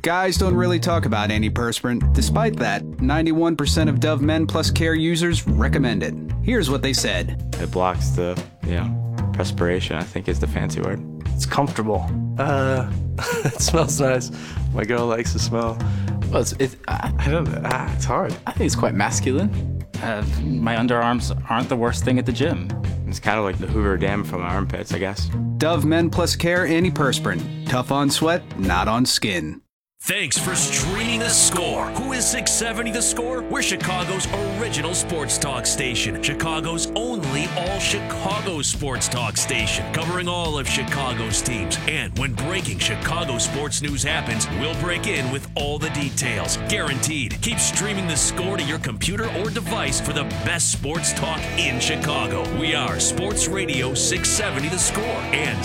Guys don't really talk about antiperspirant. Despite that, 91% of Dove Men Plus Care users recommend it. Here's what they said. It blocks the, perspiration, I think is the fancy word. It's comfortable. It smells nice. My girl likes the smell. Well, it's hard. I think it's quite masculine. My underarms aren't the worst thing at the gym. It's kind of like the Hoover Dam from my armpits, I guess. Dove Men Plus Care Antiperspirant. Tough on sweat, not on skin. Thanks for streaming The Score. Who is 670 The Score? We're Chicago's original sports talk station. Chicago's only all-Chicago sports talk station. Covering all of Chicago's teams. And when breaking Chicago sports news happens, we'll break in with all the details. Guaranteed. Keep streaming The Score to your computer or device for the best sports talk in Chicago. We are Sports Radio 670 The Score and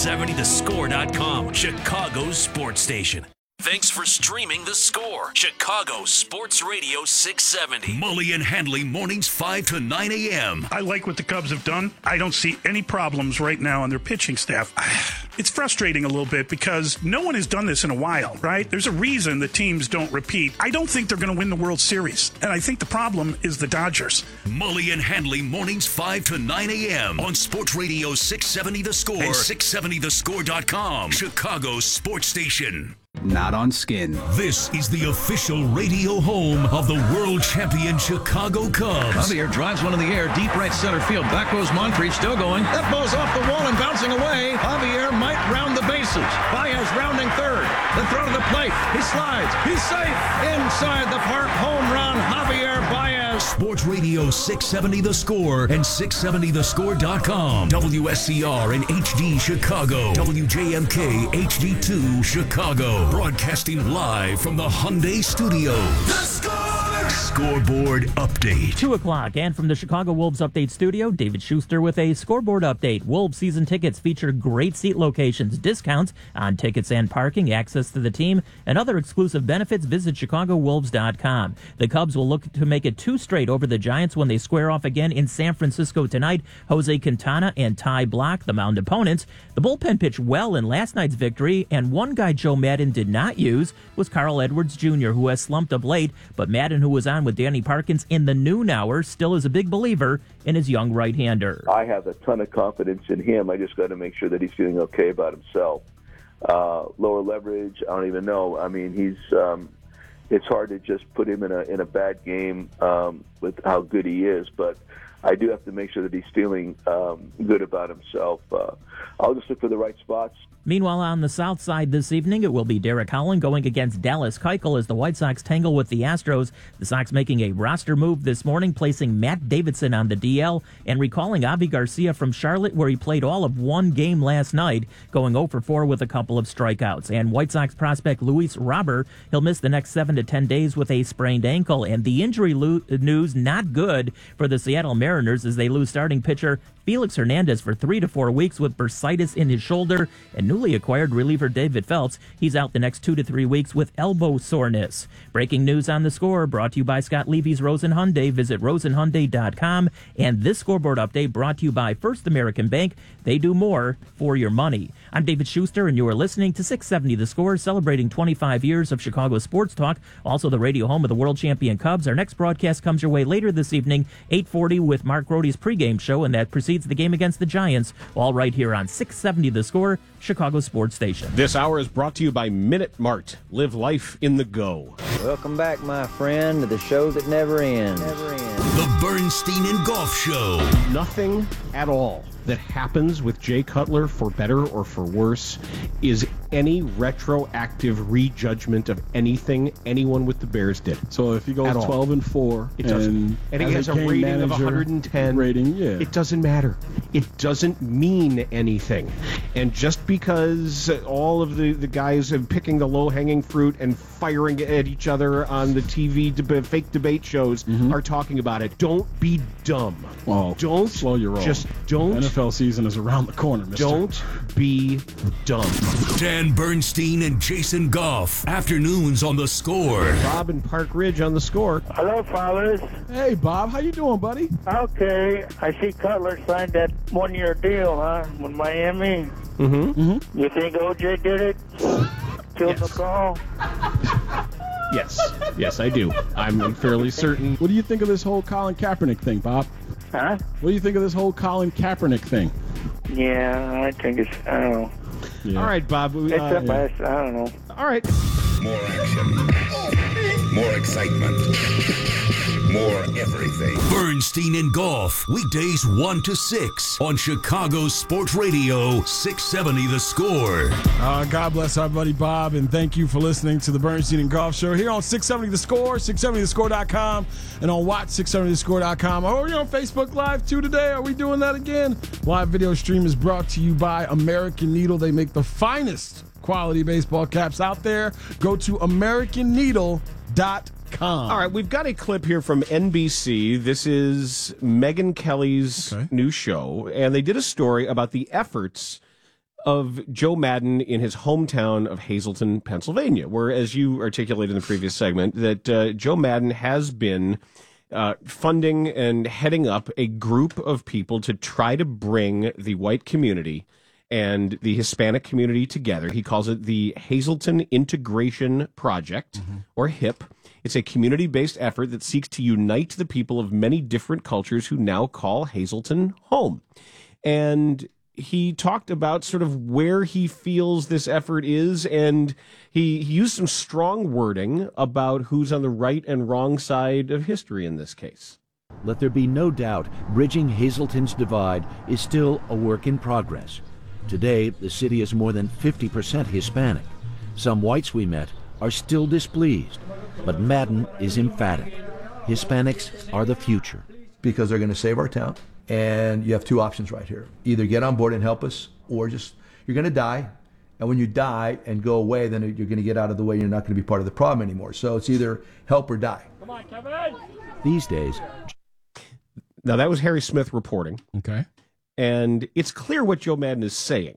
670thescore.com. Chicago's sports station. Thanks for streaming The Score. Chicago Sports Radio 670. Mully and Handley mornings 5 to 9 a.m. I like what the Cubs have done. I don't see any problems right now on their pitching staff. It's frustrating a little bit because no one has done this in a while, right? There's a reason the teams don't repeat. I don't think they're going to win the World Series. And I think the problem is the Dodgers. Mully and Handley mornings 5 to 9 a.m. on Sports Radio 670 The Score and 670thescore.com. Chicago's sports station. Not on skin. This is the official radio home of the world champion Chicago Cubs. Javier drives one in the air, deep right center field. Back goes Moncrief, still going. That ball's off the wall and bouncing away. Javier might round the bases. Baez rounding third. The throw to the plate. He slides. He's safe. Inside the park. Home run. Javier Baez. Sports Radio 670 The Score and 670thescore.com. WSCR and HD Chicago. WJMK HD2 Chicago. Broadcasting live from the Hyundai Studios. The Score! Scoreboard Update. 2 o'clock, and from the Chicago Wolves Update Studio, David Schuster with a scoreboard update. Wolves season tickets feature great seat locations, discounts on tickets and parking, access to the team, and other exclusive benefits. Visit ChicagoWolves.com. The Cubs will look to make it 2 straight over the Giants when they square off again in San Francisco tonight. Jose Quintana and Ty Blach, the mound opponents. The bullpen pitched well in last night's victory, and one guy Joe Madden did not use was Carl Edwards Jr., who has slumped of late, but Madden, who was on with Danny Parkins in the noon hour, still is a big believer in his young right-hander. I have a ton of confidence in him. I just got to make sure that he's feeling okay about himself. Lower leverage, I don't even know. I mean, he's it's hard to just put him in a bad game with how good he is, but I do have to make sure that he's feeling good about himself. I'll just look for the right spots. Meanwhile, on the south side this evening, it will be Derek Holland going against Dallas Keuchel as the White Sox tangle with the Astros. The Sox making a roster move this morning, placing Matt Davidson on the DL and recalling Avi Garcia from Charlotte, where he played all of one game last night, going 0 for 4 with a couple of strikeouts. And White Sox prospect Luis Robert, he'll miss the next 7 to 10 days with a sprained ankle. And the injury news not good for the Seattle Mariners as they lose starting pitcher Felix Hernandez for 3 to 4 weeks with bursitis in his shoulder, and newly acquired reliever David Phelps, he's out the next 2 to 3 weeks with elbow soreness. Breaking news on the Score, brought to you by Scott Levy's Rosen Hyundai. Visit rosenhyundai.com. And this scoreboard update brought to you by First American Bank. They do more for your money. I'm David Schuster, and you are listening to 670 The Score, celebrating 25 years of Chicago sports talk, also the radio home of the world champion Cubs. Our next broadcast comes your way later this evening, 8:40 with Mark Grote's pregame show, and that precedes the game against the Giants, all right here on 670 The Score, Chicago Sports Station. This hour is brought to you by Minute Mart. Live life in the go. Welcome back, my friend, to the show that never ends. The Bernstein and Golf Show. Nothing at all that happens with Jay Cutler, for better or for worse, is any retroactive rejudgment of anything anyone with the Bears did. So if he goes 12-4, it doesn't. And he has a rating of 110. It doesn't matter. It doesn't mean anything. And just because all of the guys are picking the low-hanging fruit and firing at each other on the TV fake debate shows are talking about it, don't be dumb. Well, don't slow your roll. Just don't. NFL season is around the corner, mister. Don't be dumb. Dan Bernstein and Jason Goff. Afternoons on The Score. Bob and Park Ridge on The Score. Hello, fellas. Hey, Bob. How you doing, buddy? Okay. I see Cutler signed that one-year deal, huh, with Miami. Mm-hmm. You think OJ did it? Killed the ball? Yes, I do. I'm fairly certain. What do you think of this whole Colin Kaepernick thing, Bob? Huh? What do you think of this whole Colin Kaepernick thing? Yeah, I think it's, I don't know. Yeah. All right, Bob. It's up I don't know. All right. More action. More excitement. More everything. Bernstein and Golf, weekdays 1 to 6 on Chicago Sports Radio 670 The Score. God bless our buddy Bob, and thank you for listening to the Bernstein and Golf Show here on 670 The Score, 670thescore.com, and on watch670thescore.com. Are we on Facebook Live too today? Are we doing that again? Live video stream is brought to you by American Needle. They make the finest quality baseball caps out there. Go to AmericanNeedle.com. All right, we've got a clip here from NBC. This is Megyn Kelly's new show, and they did a story about the efforts of Joe Maddon in his hometown of Hazleton, Pennsylvania, where, as you articulated in the previous segment, that Joe Maddon has been funding and heading up a group of people to try to bring the white community and the Hispanic community together. He calls it the Hazleton Integration Project, or HIP. It's a community-based effort that seeks to unite the people of many different cultures who now call Hazleton home. And he talked about sort of where he feels this effort is, and he used some strong wording about who's on the right and wrong side of history in this case. Let there be no doubt, bridging Hazleton's divide is still a work in progress. Today, the city is more than 50% Hispanic. Some whites we met are still displeased, but Maddon is emphatic. Hispanics are the future. Because they're going to save our town, and you have two options right here. Either get on board and help us, or just, you're going to die, and when you die and go away, then you're going to get out of the way, you're not going to be part of the problem anymore. So it's either help or die. Come on, Kevin! These days... Now, that was Harry Smith reporting. Okay. And it's clear what Joe Maddon is saying.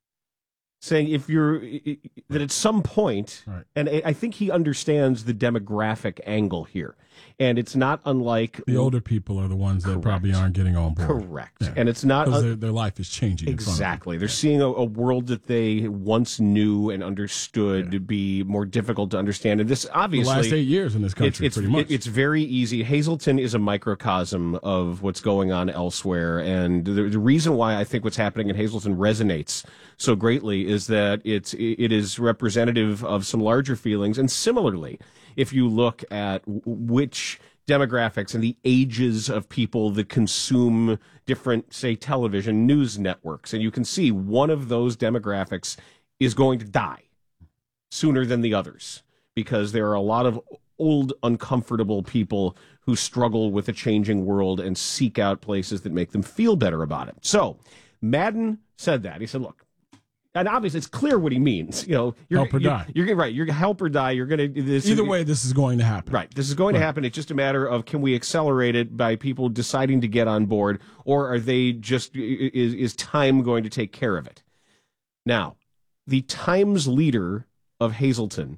Saying that at some point, and I think he understands the demographic angle here, and it's not unlike the older people are the ones that probably aren't getting on board. Correct, yeah. And it's not because their life is changing. Exactly, they're seeing a world that they once knew and understood to be more difficult to understand. And this obviously the last 8 years in this country, pretty much. It's very easy. Hazleton is a microcosm of what's going on elsewhere, and the reason why I think what's happening in Hazleton resonates so greatly is that it is representative of some larger feelings. And similarly, if you look at which demographics and the ages of people that consume different, say, television news networks, and you can see one of those demographics is going to die sooner than the others, because there are a lot of old, uncomfortable people who struggle with a changing world and seek out places that make them feel better about it. So Maddon said that. He said, look, and obviously, it's clear what he means. You're help or die. You're right. You're help or die. You're going to. Either way, this is going to happen. Right. This is going to happen. It's just a matter of, can we accelerate it by people deciding to get on board, or are they just is time going to take care of it? Now, the Times leader of Hazleton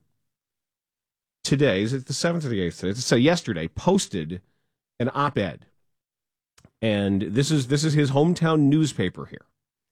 today, is it the 7th or the 8th today? So yesterday, posted an op-ed, and this is his hometown newspaper here.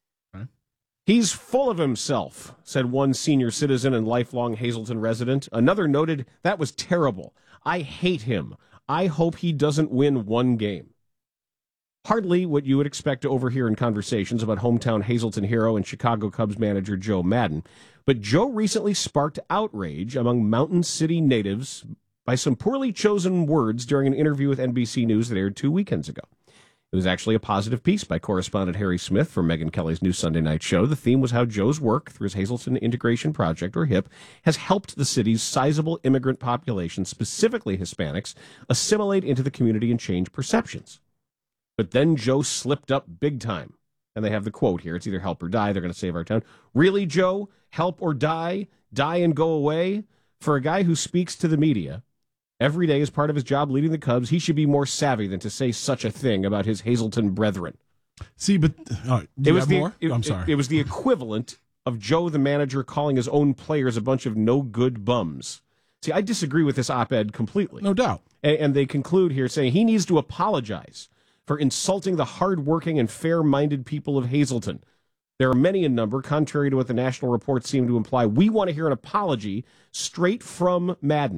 He's full of himself, said one senior citizen and lifelong Hazleton resident. Another noted, that was terrible. I hate him. I hope he doesn't win one game. Hardly what you would expect to overhear in conversations about hometown Hazleton hero and Chicago Cubs manager Joe Maddon. But Joe recently sparked outrage among Mountain City natives by some poorly chosen words during an interview with NBC News that aired 2 weekends ago. It was actually a positive piece by correspondent Harry Smith for Megyn Kelly's new Sunday night show. The theme was how Joe's work through his Hazleton Integration Project, or HIP, has helped the city's sizable immigrant population, specifically Hispanics, assimilate into the community and change perceptions. But then Joe slipped up big time. And they have the quote here. It's either help or die. They're going to save our town. Really, Joe? Help or die? Die and go away? For a guy who speaks to the media every day as part of his job leading the Cubs, he should be more savvy than to say such a thing about his Hazleton brethren. See, but it was the equivalent of Joe, the manager, calling his own players a bunch of no-good bums. See, I disagree with this op-ed completely. No doubt. And they conclude here saying he needs to apologize for insulting the hard-working and fair-minded people of Hazleton. There are many in number, contrary to what the national reports seem to imply. We want to hear an apology straight from Maddon.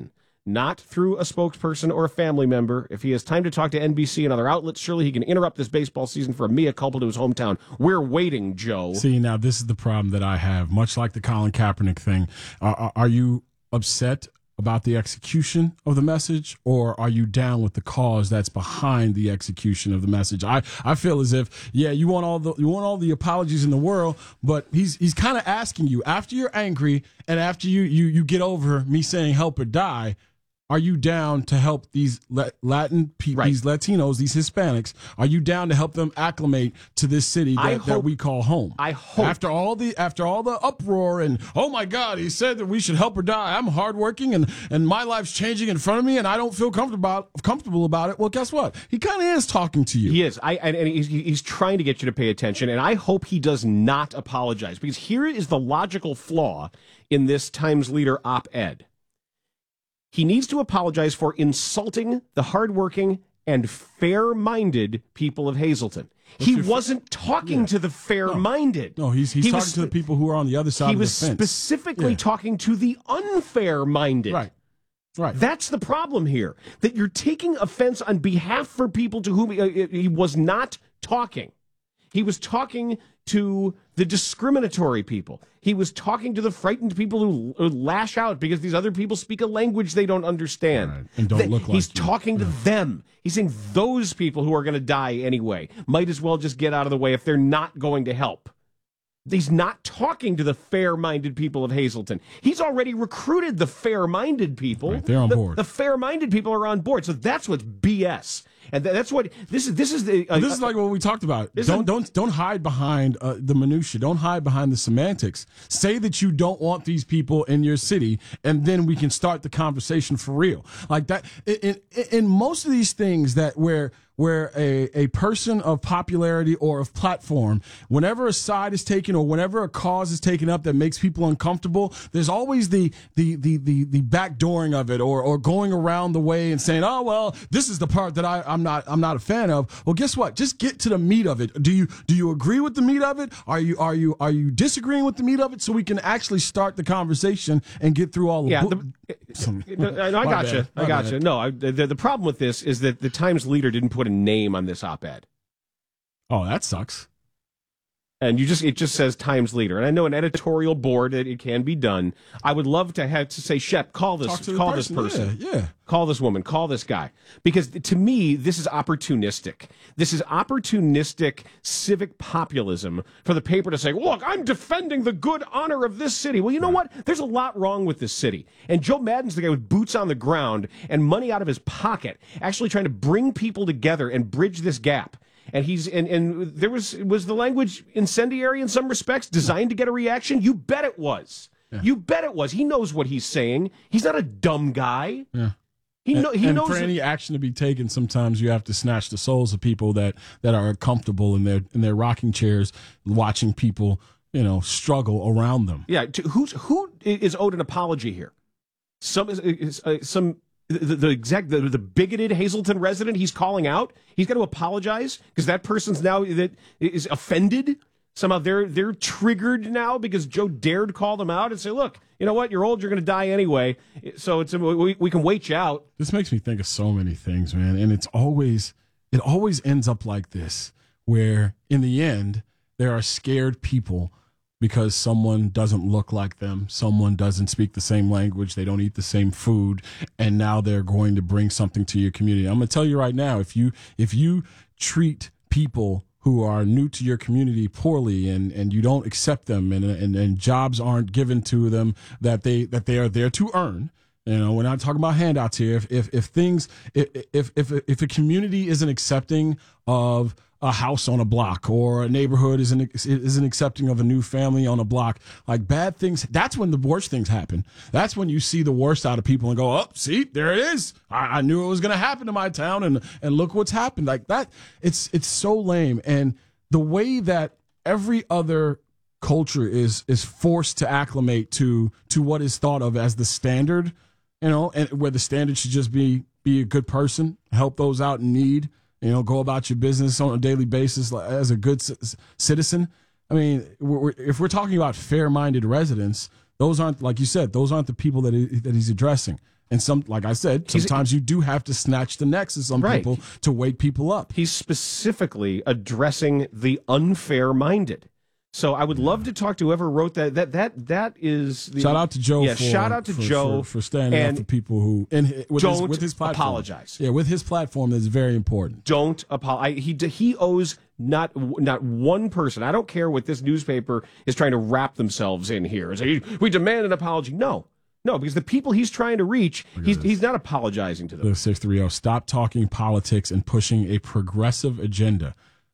not through a spokesperson or a family member. If he has time to talk to NBC and other outlets, surely he can interrupt this baseball season for a mea culpa to his hometown. We're waiting, Joe. See, now this is the problem that I have. Much like the Colin Kaepernick thing, are you upset about the execution of the message, or are you down with the cause that's behind the execution of the message? I feel as if, yeah, you want all the apologies in the world, but he's kind of asking you, after you're angry and after you get over me saying help or die, are you down to help these Latin people, these Latinos, these Hispanics? Are you down to help them acclimate to this city that we call home? I hope. After all the uproar and, oh my God, he said that we should help or die. I'm hardworking and my life's changing in front of me and I don't feel comfortable about it. Well, guess what? He kind of is talking to you. He is. And he's trying to get you to pay attention, and I hope he does not apologize, because here is the logical flaw in this Times Leader op-ed. He needs to apologize for insulting the hardworking and fair-minded people of Hazleton. He wasn't talking to the fair-minded. No, he's talking to the people who are on the other side of the fence. He was specifically talking to the unfair-minded. Right. That's the problem here, that you're taking offense on behalf for people to whom he was not talking. He was talking to the discriminatory people. He was talking to the frightened people who lash out because these other people speak a language they don't understand. Right. And don't look like He's talking to them. He's saying those people who are going to die anyway might as well just get out of the way if they're not going to help. He's not talking to the fair-minded people of Hazleton. He's already recruited the fair-minded people. Right, they're on board. The fair-minded people are on board. So that's what's BS. And that's what this is. This is like what we talked about. Don't hide behind the minutia. Don't hide behind the semantics. Say that you don't want these people in your city, and then we can start the conversation for real. Like that. In most of these things where a person of popularity or of platform, whenever a side is taken or whenever a cause is taken up that makes people uncomfortable, there's always the backdooring of it or going around the way and saying, oh well, this is the part that I'm not a fan of. Well, guess what? Just get to the meat of it. Do you agree with the meat of it? Are you disagreeing with the meat of it, so we can actually start the conversation and get through all the I got you. No, the problem with this is that the Times Leader didn't put a name on this op-ed. Oh, that sucks. And it just says Times Leader. And I know an editorial board that it can be done. I would love to have to say, Shep, call this person. Yeah. Call this woman, call this guy. Because to me, this is opportunistic. This is opportunistic civic populism for the paper to say, look, I'm defending the good honor of this city. Well, you know what? There's a lot wrong with this city. And Joe Maddon's the guy with boots on the ground and money out of his pocket, actually trying to bring people together and bridge this gap. And there was the language incendiary in some respects, designed to get a reaction? You bet it was. Yeah. You bet it was. He knows what he's saying. He's not a dumb guy. Yeah. He knows. For any action to be taken, sometimes you have to snatch the souls of people that are comfortable in their rocking chairs, watching people, struggle around them. Yeah. Who is owed an apology here? The bigoted Hazleton resident he's calling out, he's got to apologize because that person's now that is offended. Somehow they're triggered now because Joe dared call them out and say, look, you know what, you're old, you're going to die anyway, so we can wait you out. This makes me think of so many things, man, and it always ends up like this, where in the end there are scared people because someone doesn't look like them, someone doesn't speak the same language, they don't eat the same food, and now they're going to bring something to your community. I'm going to tell you right now, if you treat people who are new to your community poorly and you don't accept them and jobs aren't given to them that they are there to earn, we're not talking about handouts here. If a community isn't accepting of a house on a block or a neighborhood isn't accepting of a new family on a block, like bad things, that's when the worst things happen. That's when you see the worst out of people and go, oh, see, there it is. I knew it was going to happen to my town and look what's happened. Like that, it's so lame. And the way that every other culture is forced to acclimate to what is thought of as the standard, and where the standard should just be a good person, help those out in need, go about your business on a daily basis as a good citizen. I mean, if we're talking about fair-minded residents, those aren't, like you said, those aren't the people that he's addressing. And like I said, sometimes you do have to snatch the necks of some people to wake people up. He's specifically addressing the unfair-minded. So I would love to talk to whoever wrote that. That is the, shout out to Joe. Yeah, shout out to Joe for standing up for people who with his platform. Apologize. Yeah, with his platform, that's very important. Don't apologize. He owes not one person. I don't care what this newspaper is trying to wrap themselves in here. We demand an apology. No, because the people he's trying to reach, he's not apologizing to them. The 630. Stop talking politics and pushing a progressive agenda.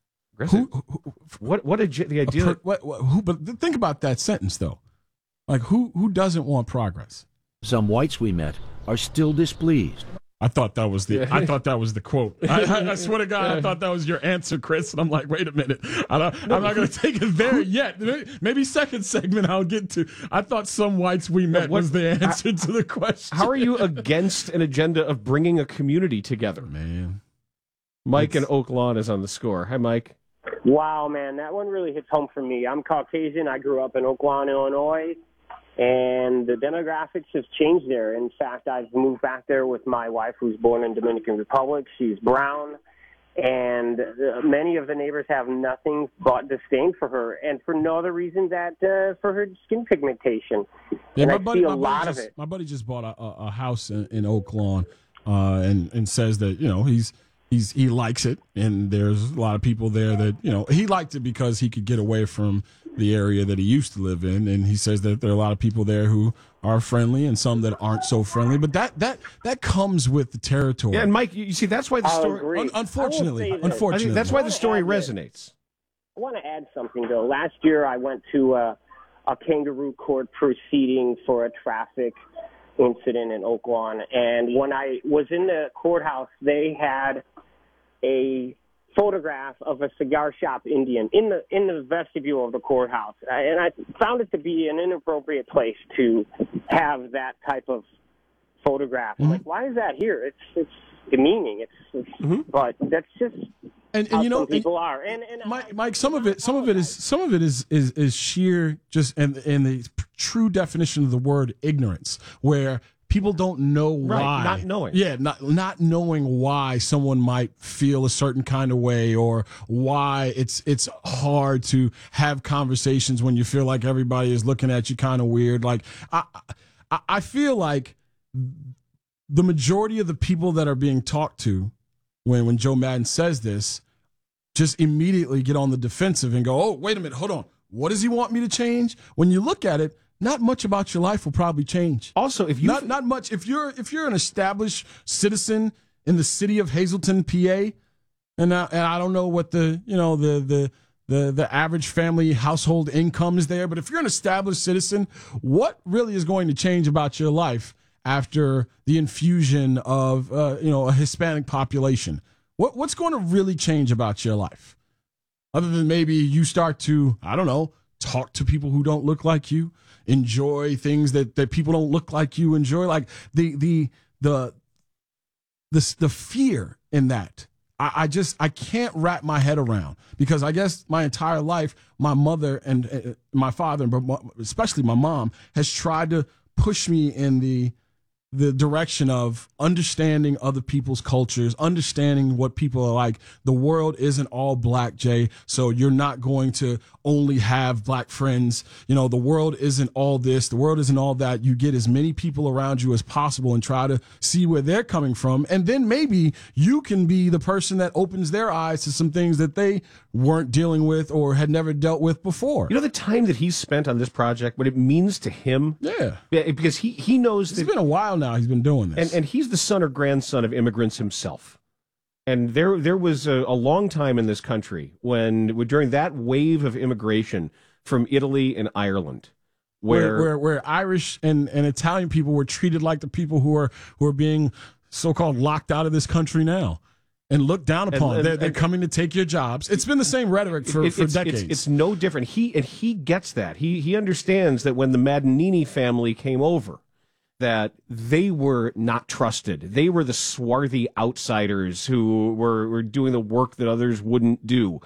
What the idea? But think about that sentence though. Like who doesn't want progress? Some whites we met are still displeased. I thought that was the quote. I swear to God, I thought that was your answer, Chris. And I'm like, wait a minute. I'm not going to take it there yet. Maybe second segment I'll get to. I thought some whites we met was the answer to the question. How are you against an agenda of bringing a community together? Man. Mike in Oak Lawn is on the score. Hi, Mike. Wow, man, that one really hits home for me. I'm Caucasian. I grew up in Oak Lawn, Illinois, and the demographics have changed there. In fact, I've moved back there with my wife, who's born in Dominican Republic. She's brown, and many of the neighbors have nothing but disdain for her, and for no other reason that for her skin pigmentation. Yeah, and I see a lot of it. My buddy just bought a house in Oak Lawn, and says that he likes it, and there's a lot of people there that, he liked it because he could get away from the area that he used to live in, and he says that there are a lot of people there who are friendly and some that aren't so friendly, but that comes with the territory. Yeah, and Mike, you see, that's why the story... Unfortunately, that's why the story resonates. I want to add something, though. Last year, I went to a kangaroo court proceeding for a traffic incident in Oak Lawn, and when I was in the courthouse, they had a photograph of a cigar shop Indian in the vestibule of the courthouse, and I found it to be an inappropriate place to have that type of photograph. Mm-hmm. Like, why is that here? It's demeaning. But that's just and how some people are. And Mike, some of it is sheer just in the true definition of the word ignorance, where people don't know why. Right, not knowing. Yeah, not knowing why someone might feel a certain kind of way, or why it's hard to have conversations when you feel like everybody is looking at you kind of weird. Like, I feel like the majority of the people that are being talked to when Joe Maddon says this just immediately get on the defensive and go, oh, wait a minute, hold on. What does he want me to change? When you look at it, not much about your life will probably change. Also, if you not much, if you're an established citizen in the city of Hazleton, PA, and I don't know what the average family household income is there, but if you're an established citizen, what really is going to change about your life after the infusion of a Hispanic population? What's going to really change about your life, other than maybe you start to, I don't know, talk to people who don't look like you, enjoy things that people don't look like you enjoy, like the fear in that. I can't wrap my head around, because I guess my entire life, my mother and my father, but especially my mom, has tried to push me in the direction of understanding other people's cultures, understanding what people are like. The world isn't all black, Jay, so you're not going to only have black friends. The world isn't all this. The world isn't all that. You get as many people around you as possible and try to see where they're coming from. And then maybe you can be the person that opens their eyes to some things that they weren't dealing with or had never dealt with before. The time that he's spent on this project, what it means to him. Yeah. Because he knows it's been a while now he's been doing this. And he's the son or grandson of immigrants himself. And there was a long time in this country when during that wave of immigration from Italy and Ireland, where Irish and Italian people were treated like the people who are being so-called locked out of this country now and looked down upon. They're coming to take your jobs. It's been the same rhetoric for decades. It's no different. He gets that. He understands that when the Maddenini family came over, that they were not trusted. They were the swarthy outsiders who were doing the work that others wouldn't do.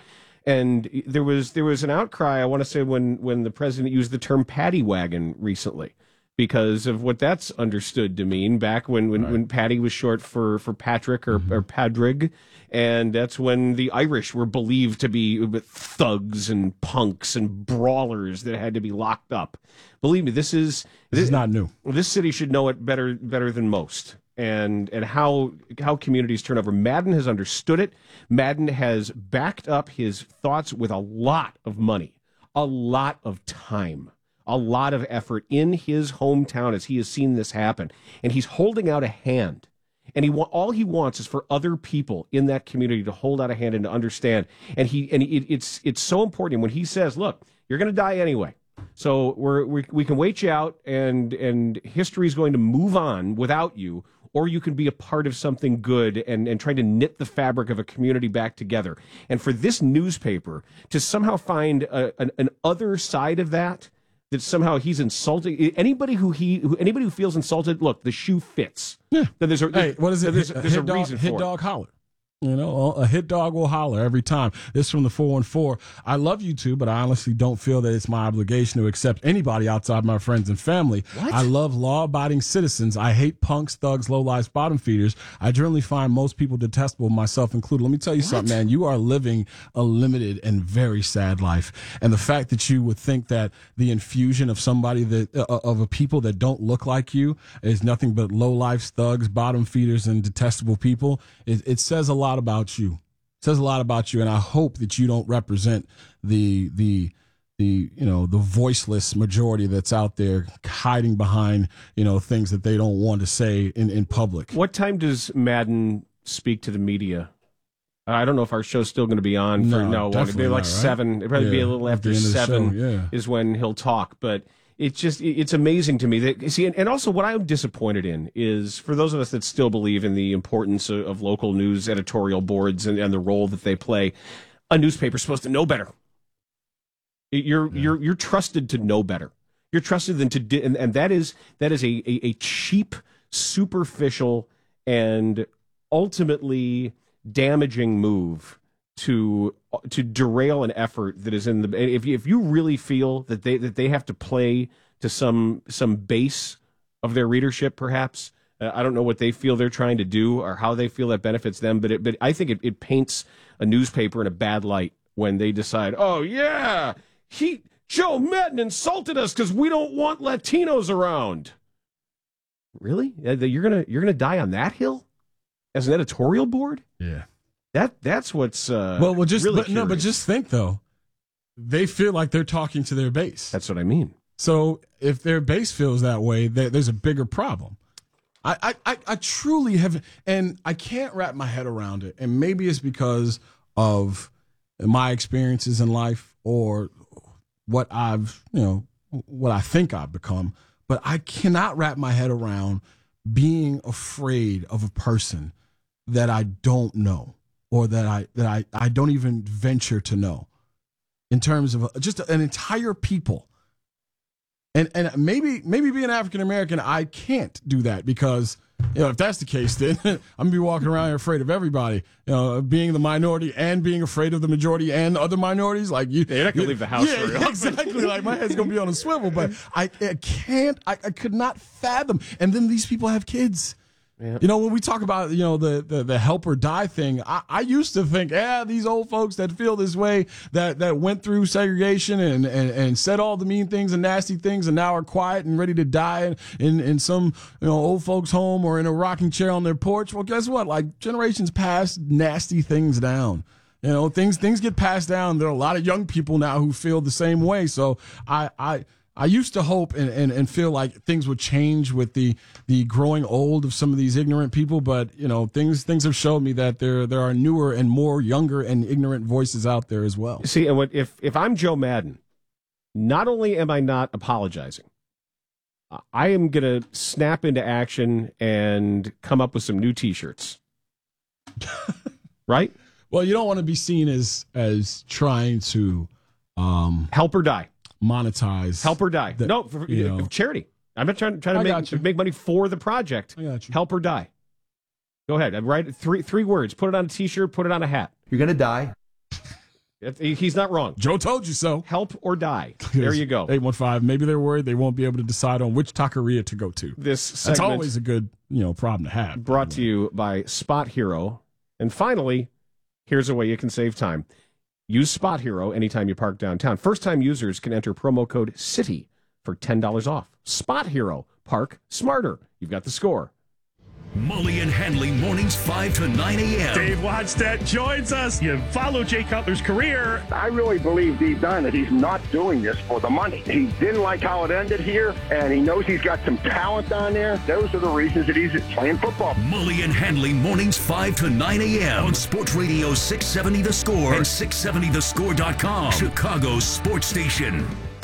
And there was an outcry, I want to say, when the president used the term paddy wagon recently, because of what that's understood to mean back when paddy was short for Patrick or Padrig. And that's when the Irish were believed to be thugs and punks and brawlers that had to be locked up. Believe me, this is not new. This city should know it better than most. And how communities turn over. Madden has understood it. Madden has backed up his thoughts with a lot of money, a lot of time, a lot of effort in his hometown as he has seen this happen. And he's holding out a hand. And all he wants is for other people in that community to hold out a hand and to understand. And it's so important when he says, "Look, you're going to die anyway, so we can wait you out, and history is going to move on without you, or you can be a part of something good and trying to knit the fabric of a community back together." And for this newspaper to somehow find an other side of that somehow he's insulting anybody who feels insulted. Look, the shoe fits. Yeah. What is it? There's a dog, reason for hit it. dog holler. You know, a hit dog will holler every time. This from the 414. I love you too, but I honestly don't feel that it's my obligation to accept anybody outside my friends and family. What? I love law-abiding citizens. I hate punks, thugs, low-lives, bottom feeders. I generally find most people detestable, myself included. Let me tell you something, man. You are living a limited and very sad life. And the fact that you would think that the infusion of somebody of a people that don't look like you is nothing but low-lives, thugs, bottom feeders, and detestable people, it says a lot about you. It says a lot about you, and I hope that you don't represent the voiceless majority that's out there hiding behind things that they don't want to say in public. What time does Madden speak to the media? I don't know if our show's still going to be on. Maybe like 7. It'd probably be a little after 7 is when he'll talk. But it's amazing to me that, see, and also what I'm disappointed in is, for those of us that still believe in the importance of local news editorial boards and the role that they play, a newspaper's supposed to know better. You're trusted to know better. You're trusted than to and that is a cheap, superficial, and ultimately damaging move to derail an effort that is in the. If you really feel that they have to play to some base of their readership, perhaps I don't know what they feel they're trying to do or how they feel that benefits them, but I think it paints a newspaper in a bad light when they decide, oh yeah, Joe Madden insulted us because we don't want Latinos around. Really? You're gonna die on that hill as an editorial board? Yeah. That's what's but just think though, they feel like they're talking to their base. That's what I mean. So if their base feels that way, there's a bigger problem. I truly have, and I can't wrap my head around it. And maybe it's because of my experiences in life or what I think I've become. But I cannot wrap my head around being afraid of a person that I don't know, or that I don't even venture to know, in terms of just an entire people. And maybe being African American, I can't do that, because if that's the case, then I'm gonna be walking around here afraid of everybody. Being the minority and being afraid of the majority and other minorities. Like you're not gonna leave the house. Yeah, exactly. Like my head's gonna be on a swivel. But I can't. I could not fathom. And then these people have kids. Yeah. When we talk about, the help or die thing, I used to think, these old folks that feel this way, that went through segregation and said all the mean things and nasty things and now are quiet and ready to die in some, old folks home or in a rocking chair on their porch. Well, guess what? Like, generations pass nasty things down. Things get passed down. There are a lot of young people now who feel the same way. So I used to hope and feel like things would change with the growing old of some of these ignorant people, but things have showed me that there are newer and more younger and ignorant voices out there as well. See, and if I'm Joe Madden, not only am I not apologizing, I am gonna snap into action and come up with some new T-shirts. Right? Well, you don't want to be seen as trying to help or die. Monetize, help or die. Charity. I'm not trying to make money for the project. I got you. Help or die. Go ahead. Write three words. Put it on a T-shirt. Put it on a hat. You're gonna die. He's not wrong. Joe told you so. Help or die. There you go. 815. Maybe they're worried they won't be able to decide on which taqueria to go to. That's always a good problem to have. Brought to you by Spot Hero. And finally, here's a way you can save time. Use Spot Hero anytime you park downtown. First-time users can enter promo code CITY for $10 off. Spot Hero. Park smarter. You've got the score. Mully and Hanley, mornings 5 to 9 a.m. Dave Wadstedt joins us. You follow Jay Cutler's career. I really believe deep down that he's not doing this for the money. He didn't like how it ended here, and he knows he's got some talent down there. Those are the reasons that he's playing football. Mully and Hanley, mornings 5 to 9 a.m. on Sports Radio 670 The Score and 670thescore.com. Chicago's sports station.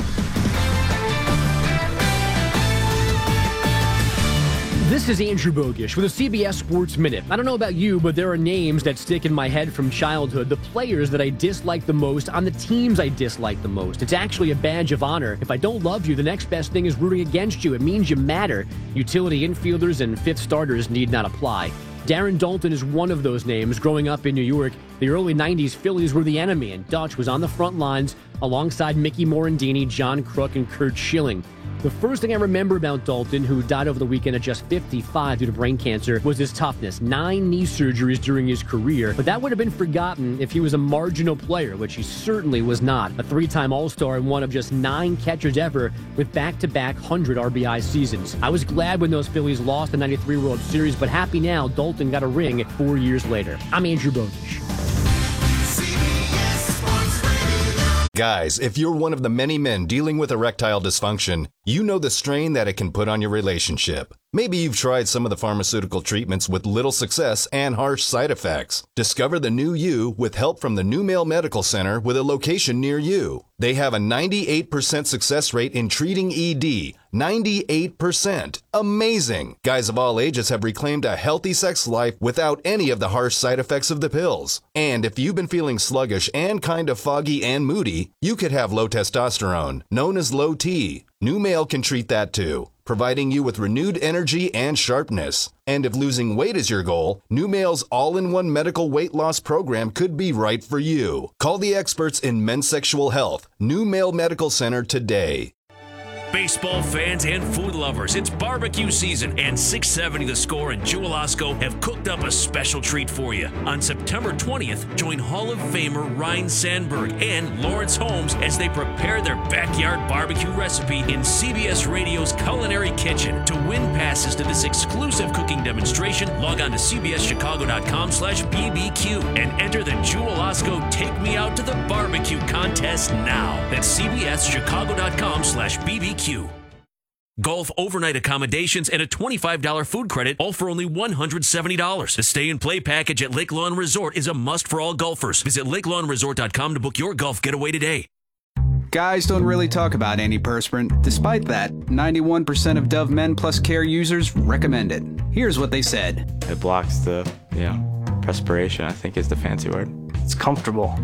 This is Andrew Bogish with a CBS Sports Minute. I don't know about you, but there are names that stick in my head from childhood, the players that I dislike the most on the teams I dislike the most. It's actually a badge of honor. If I don't love you, the next best thing is rooting against you. It means you matter. Utility infielders and fifth starters need not apply. Darren Daulton is one of those names. Growing up in New York, the early 90s Phillies were the enemy, and Dutch was on the front lines alongside Mickey Morandini, John Kruk, and Curt Schilling. The first thing I remember about Daulton, who died over the weekend at just 55 due to brain cancer, was his toughness. 9 knee surgeries during his career, but that would have been forgotten if he was a marginal player, which he certainly was not. A 3-time All-Star and one of just 9 catchers ever with back-to-back 100 RBI seasons. I was glad when those Phillies lost the 93 World Series, but happy now Daulton got a ring 4 years later. I'm Andrew Bogish. Guys, if you're one of the many men dealing with erectile dysfunction, you know the strain that it can put on your relationship. Maybe you've tried some of the pharmaceutical treatments with little success and harsh side effects. Discover the new you with help from the New Male Medical Center with a location near you. They have a 98% success rate in treating ED. 98%. Amazing. Guys of all ages have reclaimed a healthy sex life without any of the harsh side effects of the pills. And if you've been feeling sluggish and kind of foggy and moody, you could have low testosterone, known as low T. New Male can treat that too, providing you with renewed energy and sharpness. And if losing weight is your goal, New Male's all-in-one medical weight loss program could be right for you. Call the experts in men's sexual health, New Male Medical Center today. Baseball fans and food lovers, it's barbecue season, and 670 The Score and Jewel Osco have cooked up a special treat for you. On September 20th, join Hall of Famer Ryne Sandberg and Lawrence Holmes as they prepare their backyard barbecue recipe in CBS Radio's Culinary Kitchen. To win passes to this exclusive cooking demonstration, log on to cbschicago.com/BBQ and enter the Jewel Osco Take Me Out to the Barbecue contest now. That's cbschicago.com/BBQ. Golf overnight accommodations and a $25 food credit, all for only $170. The stay and play package at Lake Lawn Resort is a must for all golfers. Visit lakelawnresort.com to book your golf getaway today. Guys don't really talk about antiperspirant. Despite that, 91% of Dove Men Plus Care users recommend it. Here's what they said. It blocks the, perspiration, I think is the fancy word. It's comfortable.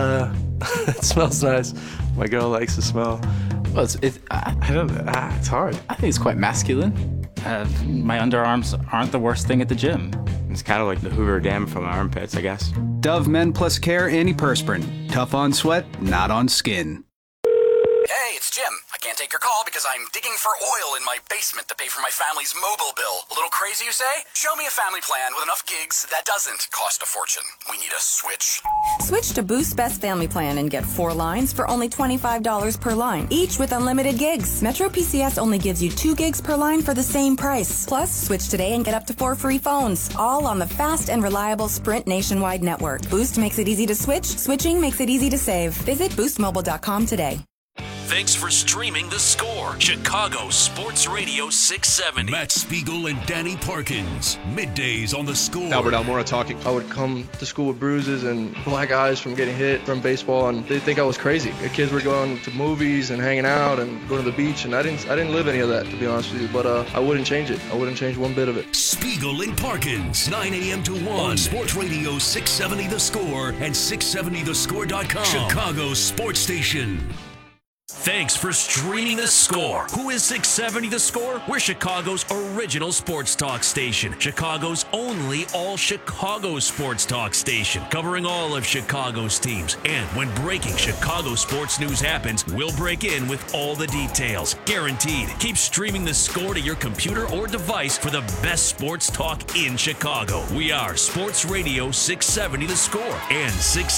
It smells nice. My girl likes the smell. Well, it's hard. I think it's quite masculine. My underarms aren't the worst thing at the gym. It's kind of like the Hoover Dam from my armpits, I guess. Dove Men Plus Care Antiperspirant. Tough on sweat, not on skin. Hey, it's Jim. I can't take your call because I'm digging for oil in my basement to pay for my family's mobile bill. A little crazy, you say? Show me a family plan with enough gigs that doesn't cost a fortune. We need a switch. Switch to Boost Best Family Plan and get 4 lines for only $25 per line, each with unlimited gigs. Metro PCS only gives you 2 gigs per line for the same price. Plus, switch today and get up to 4 free phones, all on the fast and reliable Sprint nationwide network. Boost makes it easy to switch. Switching makes it easy to save. Visit boostmobile.com today. Thanks for streaming The Score. Chicago Sports Radio 670. Matt Spiegel and Danny Parkins. Middays on The Score. Albert Almora talking. I would come to school with bruises and black eyes from getting hit from baseball, and they think I was crazy. The kids were going to movies and hanging out and going to the beach, and I didn't live any of that, to be honest with you. But I wouldn't change it. I wouldn't change one bit of it. Spiegel and Parkins, 9 a.m. to 1 on Sports Radio 670 The Score and 670thescore.com. Chicago's sports station. Thanks for streaming The Score. Who is 670 The Score? We're Chicago's original sports talk station. Chicago's only all-Chicago sports talk station. Covering all of Chicago's teams. And when breaking Chicago sports news happens, we'll break in with all the details. Guaranteed. Keep streaming The Score to your computer or device for the best sports talk in Chicago. We are Sports Radio 670 The Score and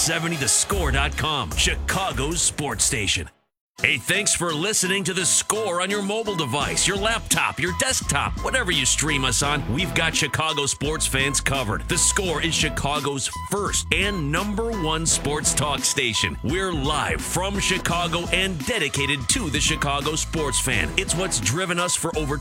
670thescore.com. Chicago's sports station. Hey, thanks for listening to The Score on your mobile device, your laptop, your desktop, whatever you stream us on. We've got Chicago sports fans covered. The Score is Chicago's first and #1 sports talk station. We're live from Chicago and dedicated to the Chicago sports fan. It's what's driven us for over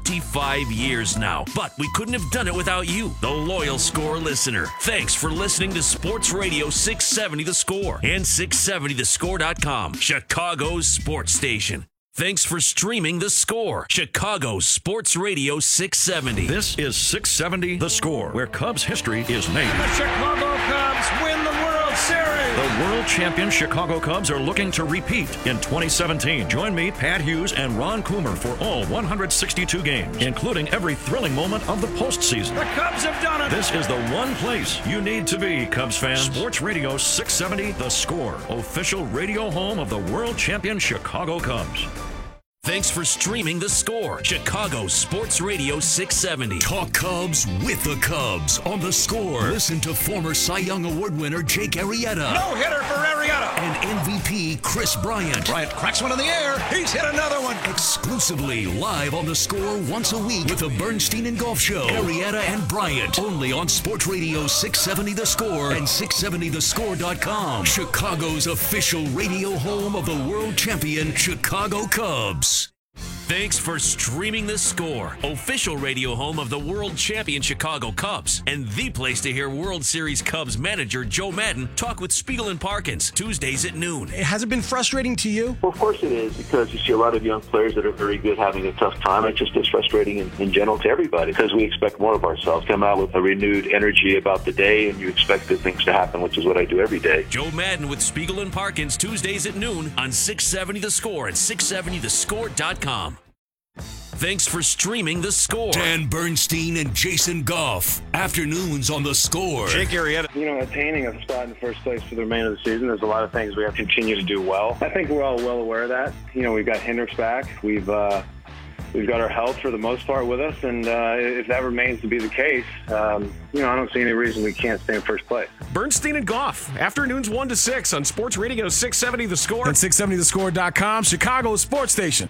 25 years now. But we couldn't have done it without you, the loyal Score listener. Thanks for listening to Sports Radio 670 The Score and 670thescore.com. Chicago's sports station. Thanks for streaming The Score, Chicago Sports Radio 670. This is 670 The Score, where Cubs history is made. The Chicago Cubs win the World Series. The world champion Chicago Cubs are looking to repeat in 2017. Join me, Pat Hughes, and Ron Coomer for all 162 games, including every thrilling moment of the postseason. The Cubs have done it. This is the one place you need to be, Cubs fans. Sports Radio 670 The Score, official radio home of the world champion Chicago Cubs. Thanks for streaming The Score, Chicago Sports Radio 670. Talk Cubs with the Cubs on The Score. Listen to former Cy Young Award winner Jake Arrieta. No hitter for Arrieta. And MVP Chris Bryant. Bryant cracks one in the air. He's hit another one. Exclusively live on The Score once a week with the Bernstein and Golf Show. Arrieta and Bryant. Only on Sports Radio 670 The Score and 670thescore.com. Chicago's official radio home of the world champion Chicago Cubs. Thanks for streaming The Score, official radio home of the world champion Chicago Cubs, and the place to hear World Series Cubs manager Joe Maddon talk with Spiegel and Parkins, Tuesdays at noon. Has it been frustrating to you? Well, of course it is, because you see a lot of young players that are very good having a tough time. It just is frustrating in general to everybody, because we expect more of ourselves. Come out with a renewed energy about the day, and you expect good things to happen, which is what I do every day. Joe Maddon with Spiegel and Parkins, Tuesdays at noon on 670 The Score and 670thescore.com. Thanks for streaming The Score. Dan Bernstein and Jason Goff. Afternoons on The Score. Jake Arrieta. Attaining a spot in first place for the remainder of the season, there's a lot of things we have to continue to do well. I think we're all well aware of that. We've got Hendricks back. We've got our health for the most part with us, and if that remains to be the case, I don't see any reason we can't stay in first place. Bernstein and Goff. Afternoons 1 to 6 on Sports Radio 670 The Score and 670thescore.com, Chicago sports station.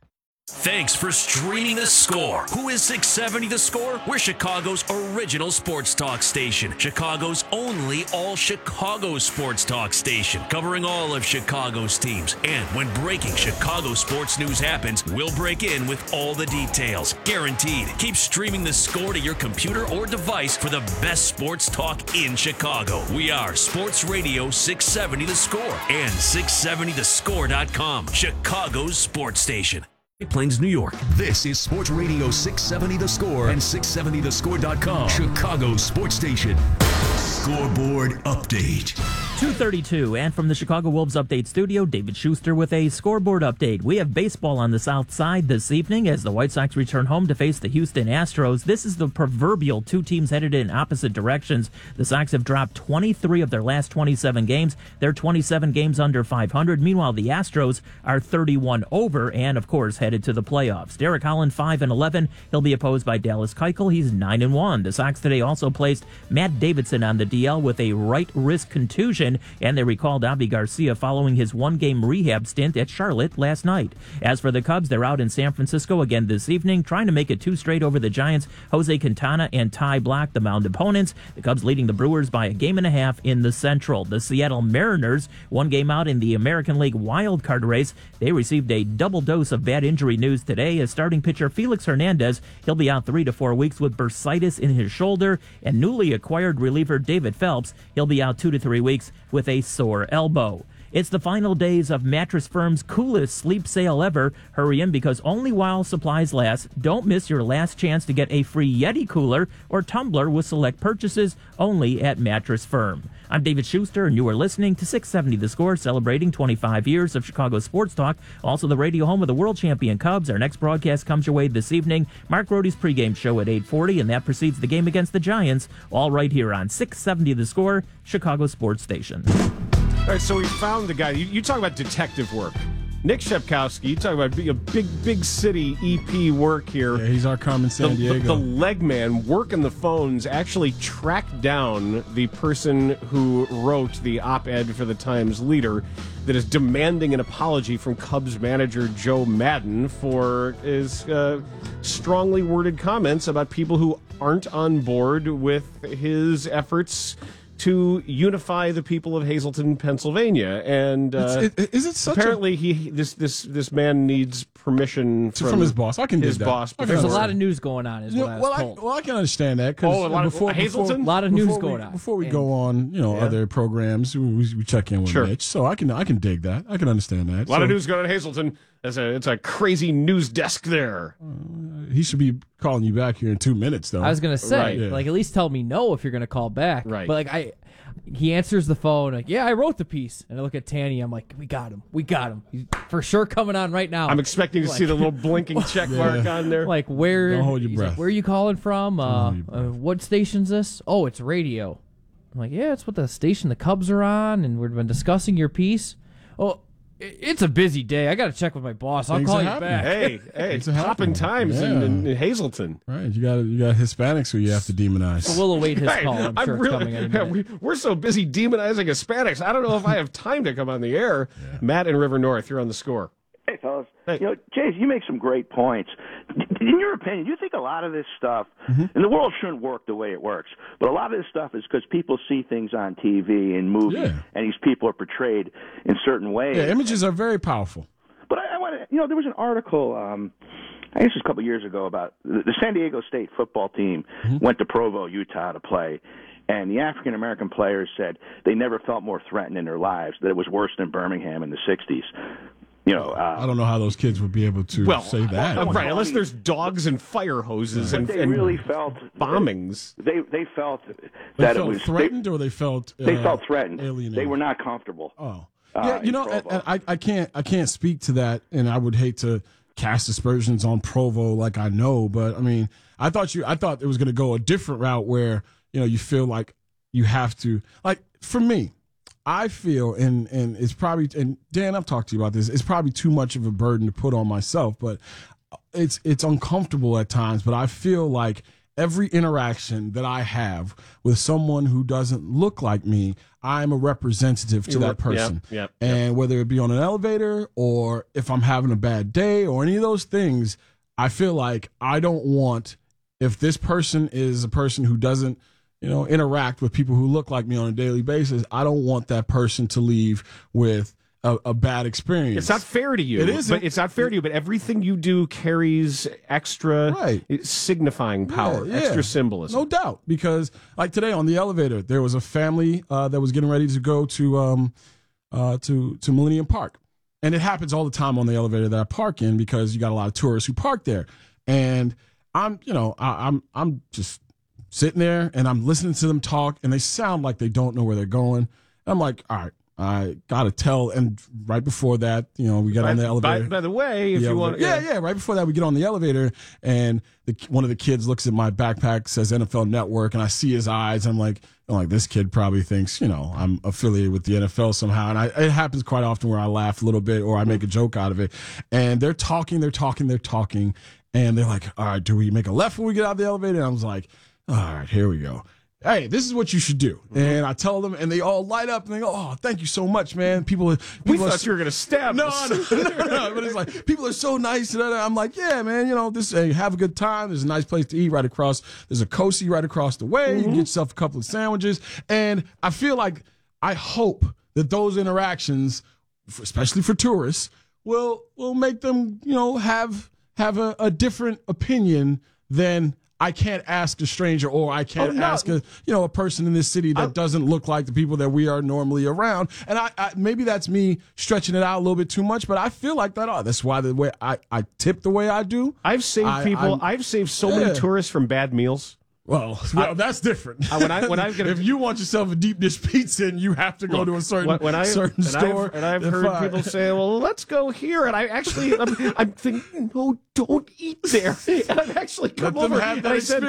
Thanks for streaming The Score. Who is 670 The Score? We're Chicago's original sports talk station. Chicago's only all-Chicago sports talk station. Covering all of Chicago's teams. And when breaking Chicago sports news happens, we'll break in with all the details. Guaranteed. Keep streaming The Score to your computer or device for the best sports talk in Chicago. We are Sports Radio 670 The Score and 670thescore.com. Chicago's sports station. Plains, New York. This is Sports Radio 670 The Score and 670thescore.com. Chicago sports station. Scoreboard update. 2:32, and from the Chicago Wolves Update studio, David Schuster with a scoreboard update. We have baseball on the south side this evening as the White Sox return home to face the Houston Astros. This is the proverbial two teams headed in opposite directions. The Sox have dropped 23 of their last 27 games. They're 27 games under 500. Meanwhile, the Astros are 31 over and, of course, headed to the playoffs. Derek Holland, 5-11. He'll be opposed by Dallas Keuchel. He's 9-1. The Sox today also placed Matt Davidson on the DL with a right wrist contusion, and they recalled Avi Garcia following his one-game rehab stint at Charlotte last night. As for the Cubs, they're out in San Francisco again this evening, trying to make it two straight over the Giants. Jose Quintana and Ty Blach, the mound opponents. The Cubs leading the Brewers by a game and a half in the Central. The Seattle Mariners, one game out in the American League wild card race. They received a double dose of bad injury news today as starting pitcher Felix Hernandez. He'll be out 3 to 4 weeks with bursitis in his shoulder, and newly acquired reliever David Phelps. He'll be out 2 to 3 weeks with a sore elbow. It's the final days of Mattress Firm's coolest sleep sale ever. Hurry in because only while supplies last. Don't miss your last chance to get a free Yeti cooler or tumbler with select purchases only at Mattress Firm. I'm David Schuster, and you are listening to 670 The Score, celebrating 25 years of Chicago sports talk. Also the radio home of the world champion Cubs. Our next broadcast comes your way this evening. Mark Rohde's pregame show at 8:40, and that precedes the game against the Giants, all right here on 670 The Score, Chicago sports station. All right, so we found the guy. You talk about detective work. Nick Shepkowski, you talk about a big city EP work here. Yeah, he's our Carmen San Diego. The leg man working the phones actually tracked down the person who wrote the op-ed for the Times Leader that is demanding an apology from Cubs manager Joe Maddon for his strongly worded comments about people who aren't on board with his efforts to unify the people of Hazleton, Pennsylvania, and is it such apparently this man needs permission from his boss. I can his dig that. boss. There's a lot of news going on, is what I was told. I can understand that. A lot of news going on. Before we go on, other programs, we check in with Mitch, so I can dig that. I can understand that. A lot of news going on in Hazleton. It's a crazy news desk there. He should be calling you back here in 2 minutes, though. I was gonna say, Right. at least tell me no if you're gonna call back. Right. But he answers the phone I wrote the piece, and I look at Tanny. I'm like, we got him. He's for sure coming on right now. I'm expecting to see the little blinking check mark on there. Like where? Don't hold your breath. Where are you calling from? What station's this? Oh, it's radio. I'm like, yeah, it's what the station the Cubs are on, and we've been discussing your piece. Oh. It's a busy day. I got to check with my boss. I'll call you back. Hey, it's hopping times in Hazleton. Right, you got Hispanics who you have to demonize. So we'll await his call. I'm sure it's coming any minute. We're so busy demonizing Hispanics. I don't know if I have time to come on the air. Yeah. Matt in River North, you're on the Score. Hey, fellas. Hey. Jays, you make some great points. In your opinion, do you think a lot of this stuff, and the world shouldn't work the way it works, but a lot of this stuff is because people see things on TV and movies, and these people are portrayed in certain ways. Yeah, images are very powerful. But I want to, there was an article, I guess it was a couple years ago, about the San Diego State football team went to Provo, Utah to play. And the African-American players said they never felt more threatened in their lives, that it was worse than Birmingham in the 60s. I don't know how those kids would be able to say that. Right, unless there's dogs and fire hoses and really felt bombings. They felt they that felt it was threatened, or they felt threatened. alienated. They were not comfortable. Oh, and I can't speak to that, and I would hate to cast aspersions on Provo like I know, but I mean, I thought it was going to go a different route where you feel like you have to, like, for me. I feel, and it's probably, and Dan, I've talked to you about this, it's probably too much of a burden to put on myself, but it's uncomfortable at times. But I feel like every interaction that I have with someone who doesn't look like me, I'm a representative to that person. Yep. And whether it be on an elevator or if I'm having a bad day or any of those things, I feel like I don't want, if this person is a person who doesn't interact with people who look like me on a daily basis, I don't want that person to leave with a bad experience. It's not fair to you. It isn't. But it's not fair to you, but everything you do carries extra signifying power, extra symbolism. No doubt, because like today on the elevator, there was a family that was getting ready to go to Millennium Park. And it happens all the time on the elevator that I park in because you got a lot of tourists who park there. And I'm just sitting there and I'm listening to them talk, and they sound like they don't know where they're going. I'm like, all right, I gotta tell. And right before that, we got on the elevator. By the way, if you want, right before that, we get on the elevator, and one of the kids looks at my backpack, says NFL Network, and I see his eyes. I'm like, this kid probably thinks, I'm affiliated with the NFL somehow. And it happens quite often where I laugh a little bit or I make a joke out of it. And they're talking, and they're like, all right, do we make a left when we get out of the elevator? And I was like, all right, here we go. Hey, this is what you should do. And I tell them, and they all light up, and they go, oh, thank you so much, man. People we thought you were going to stab us. No. But it's like, people are so nice. And I'm like, yeah, man, have a good time. There's a nice place to eat right across. There's a Cosi right across the way. You can get yourself a couple of sandwiches. And I feel like, I hope that those interactions, especially for tourists, will make them, have a different opinion than I can't ask a stranger, or I can't ask a person in this city that doesn't look like the people that we are normally around. And I maybe that's me stretching it out a little bit too much, but I feel like that. That's why the way I tip the way I do. I've saved I've saved so many tourists from bad meals. Well, that's different. If you want yourself a deep dish pizza, and you have to go to a certain store, I've heard people say, "Well, let's go here," and I'm thinking, "No, don't eat there." And I've actually come over and I said,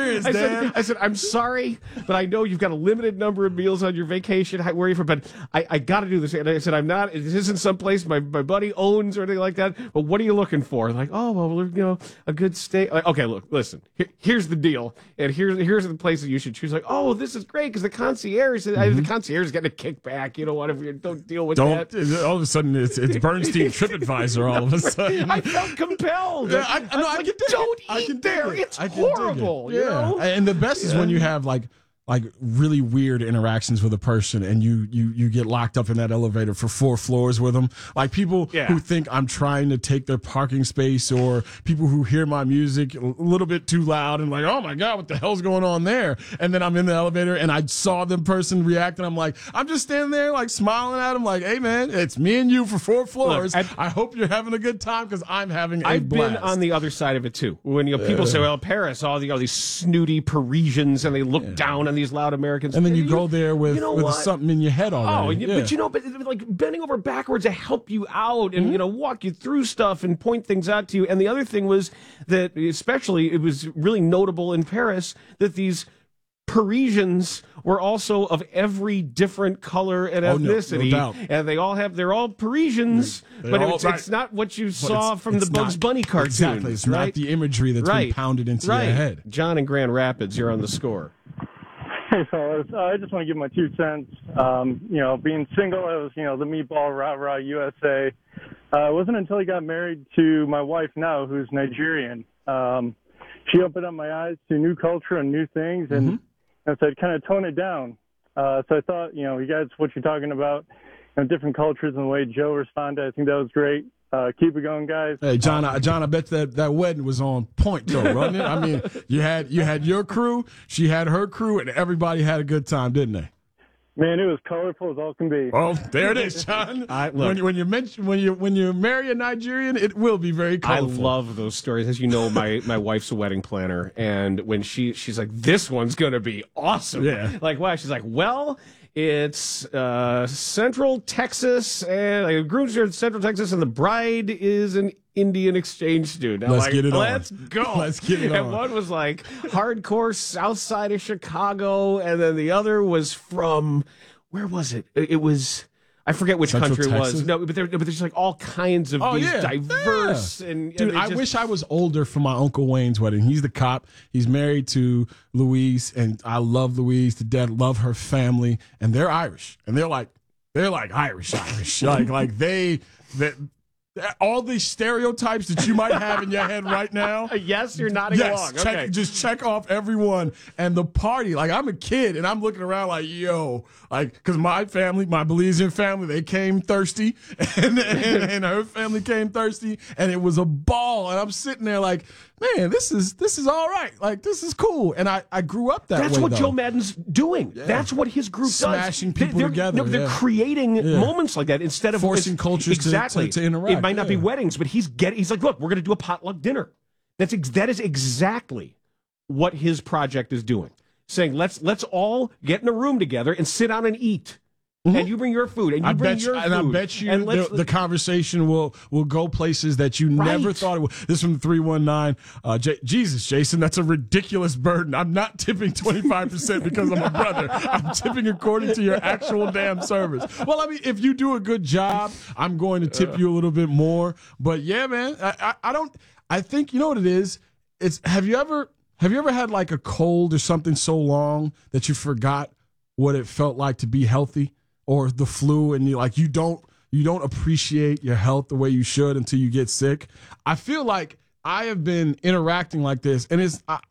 "I'm sorry, but I know you've got a limited number of meals on your vacation. Where are you from? But I got to do this." And I said, "I'm not. This isn't some place my buddy owns or anything like that. But what are you looking for?" Like, "Oh, well, a good steak." Like, okay, look, listen. Here's the deal, and here's the places you should choose. Like, oh, this is great because the concierge is getting a kickback. You know, whatever. Don't deal with that. All of a sudden, it's Bernstein TripAdvisor. All of a sudden, I felt compelled. Yeah, I can don't eat there. It's horrible. You know? And the best is when you have like really weird interactions with a person, and you get locked up in that elevator for 4 floors with them. Like people who think I'm trying to take their parking space, or people who hear my music a little bit too loud and like, oh my God, what the hell's going on there? And then I'm in the elevator and I saw the person react, and I'm like, I'm just standing there like smiling at him like, hey man, it's me and you for 4 floors. Look, I hope you're having a good time, because I'm having a blast. I've been on the other side of it too. When people say, well, Paris, all these snooty Parisians, and they look down on these loud Americans, and then you go there with something in your head already. But like bending over backwards to help you out and walk you through stuff and point things out to you. And the other thing was that, especially, it was really notable in Paris that these Parisians were also of every different color and ethnicity, no doubt. And they're all Parisians, but it's not what you saw from the Bugs Bunny cartoons. Exactly, it's not the imagery that's been pounded into your head. John in Grand Rapids, you're on the score. Hey fellas, I just want to give my 2 cents. Being single, I was, the meatball rah-rah USA. It wasn't until I got married to my wife now, who's Nigerian. She opened up my eyes to new culture and new things, and I said, kind of tone it down. So I thought, you guys, what you're talking about, different cultures and the way Joe responded, I think that was great. Keep it going, guys. Hey, John, I bet that wedding was on point, though, wasn't it? I mean, you had your crew, she had her crew, and everybody had a good time, didn't they? Man, it was colorful as all can be. Oh, there it is, John. When you marry a Nigerian, it will be very colorful. I love those stories. As you know, my wife's a wedding planner, and when she's like, this one's going to be awesome. Yeah. Like, wow. She's like, well, it's Central Texas, and the groom's are in Central Texas, and the bride is an Indian exchange student. Let's get it on. Let's go. Let's get it on. And one was like hardcore south side of Chicago, and then the other was from, where was it? It was, I forget which Central country Texas? it was. No, but there's like all kinds of these diverse and dude. I wish I was older for my Uncle Wayne's wedding. He's the cop. He's married to Louise, and I love Louise to death. Love her family, and they're Irish, and they're like Irish, like they all these stereotypes that you might have in your head right now. Yes, you're nodding along. Okay. Just check off everyone. And the party, like I'm a kid and I'm looking around like, yo, like, because my family, my Belizean family, they came thirsty and her family came thirsty, and it was a ball. And I'm sitting there like, man, this is all right. Like, this is cool. And I grew up that way. That's what Joe Madden's doing. Yeah. That's what his group Smashing does. people together. No, they're creating moments like that instead of forcing cultures to interact. It might not be weddings, but he's like, look, we're going to do a potluck dinner. That is exactly what his project is doing. Saying, let's all get in a room together and sit down and eat. Mm-hmm. And you bring your food, and you bring your food. And I bet you the conversation will go places that you never thought it would. This is from 319. Jesus, Jason, that's a ridiculous burden. I'm not tipping 25% because I'm a brother. I'm tipping according to your actual damn service. Well, I mean, if you do a good job, I'm going to tip you a little bit more. But yeah, man, I think, you know what it is? Have you ever had like a cold or something so long that you forgot what it felt like to be healthy? Or the flu, and you don't appreciate your health the way you should until you get sick. I feel like I have been interacting like this, and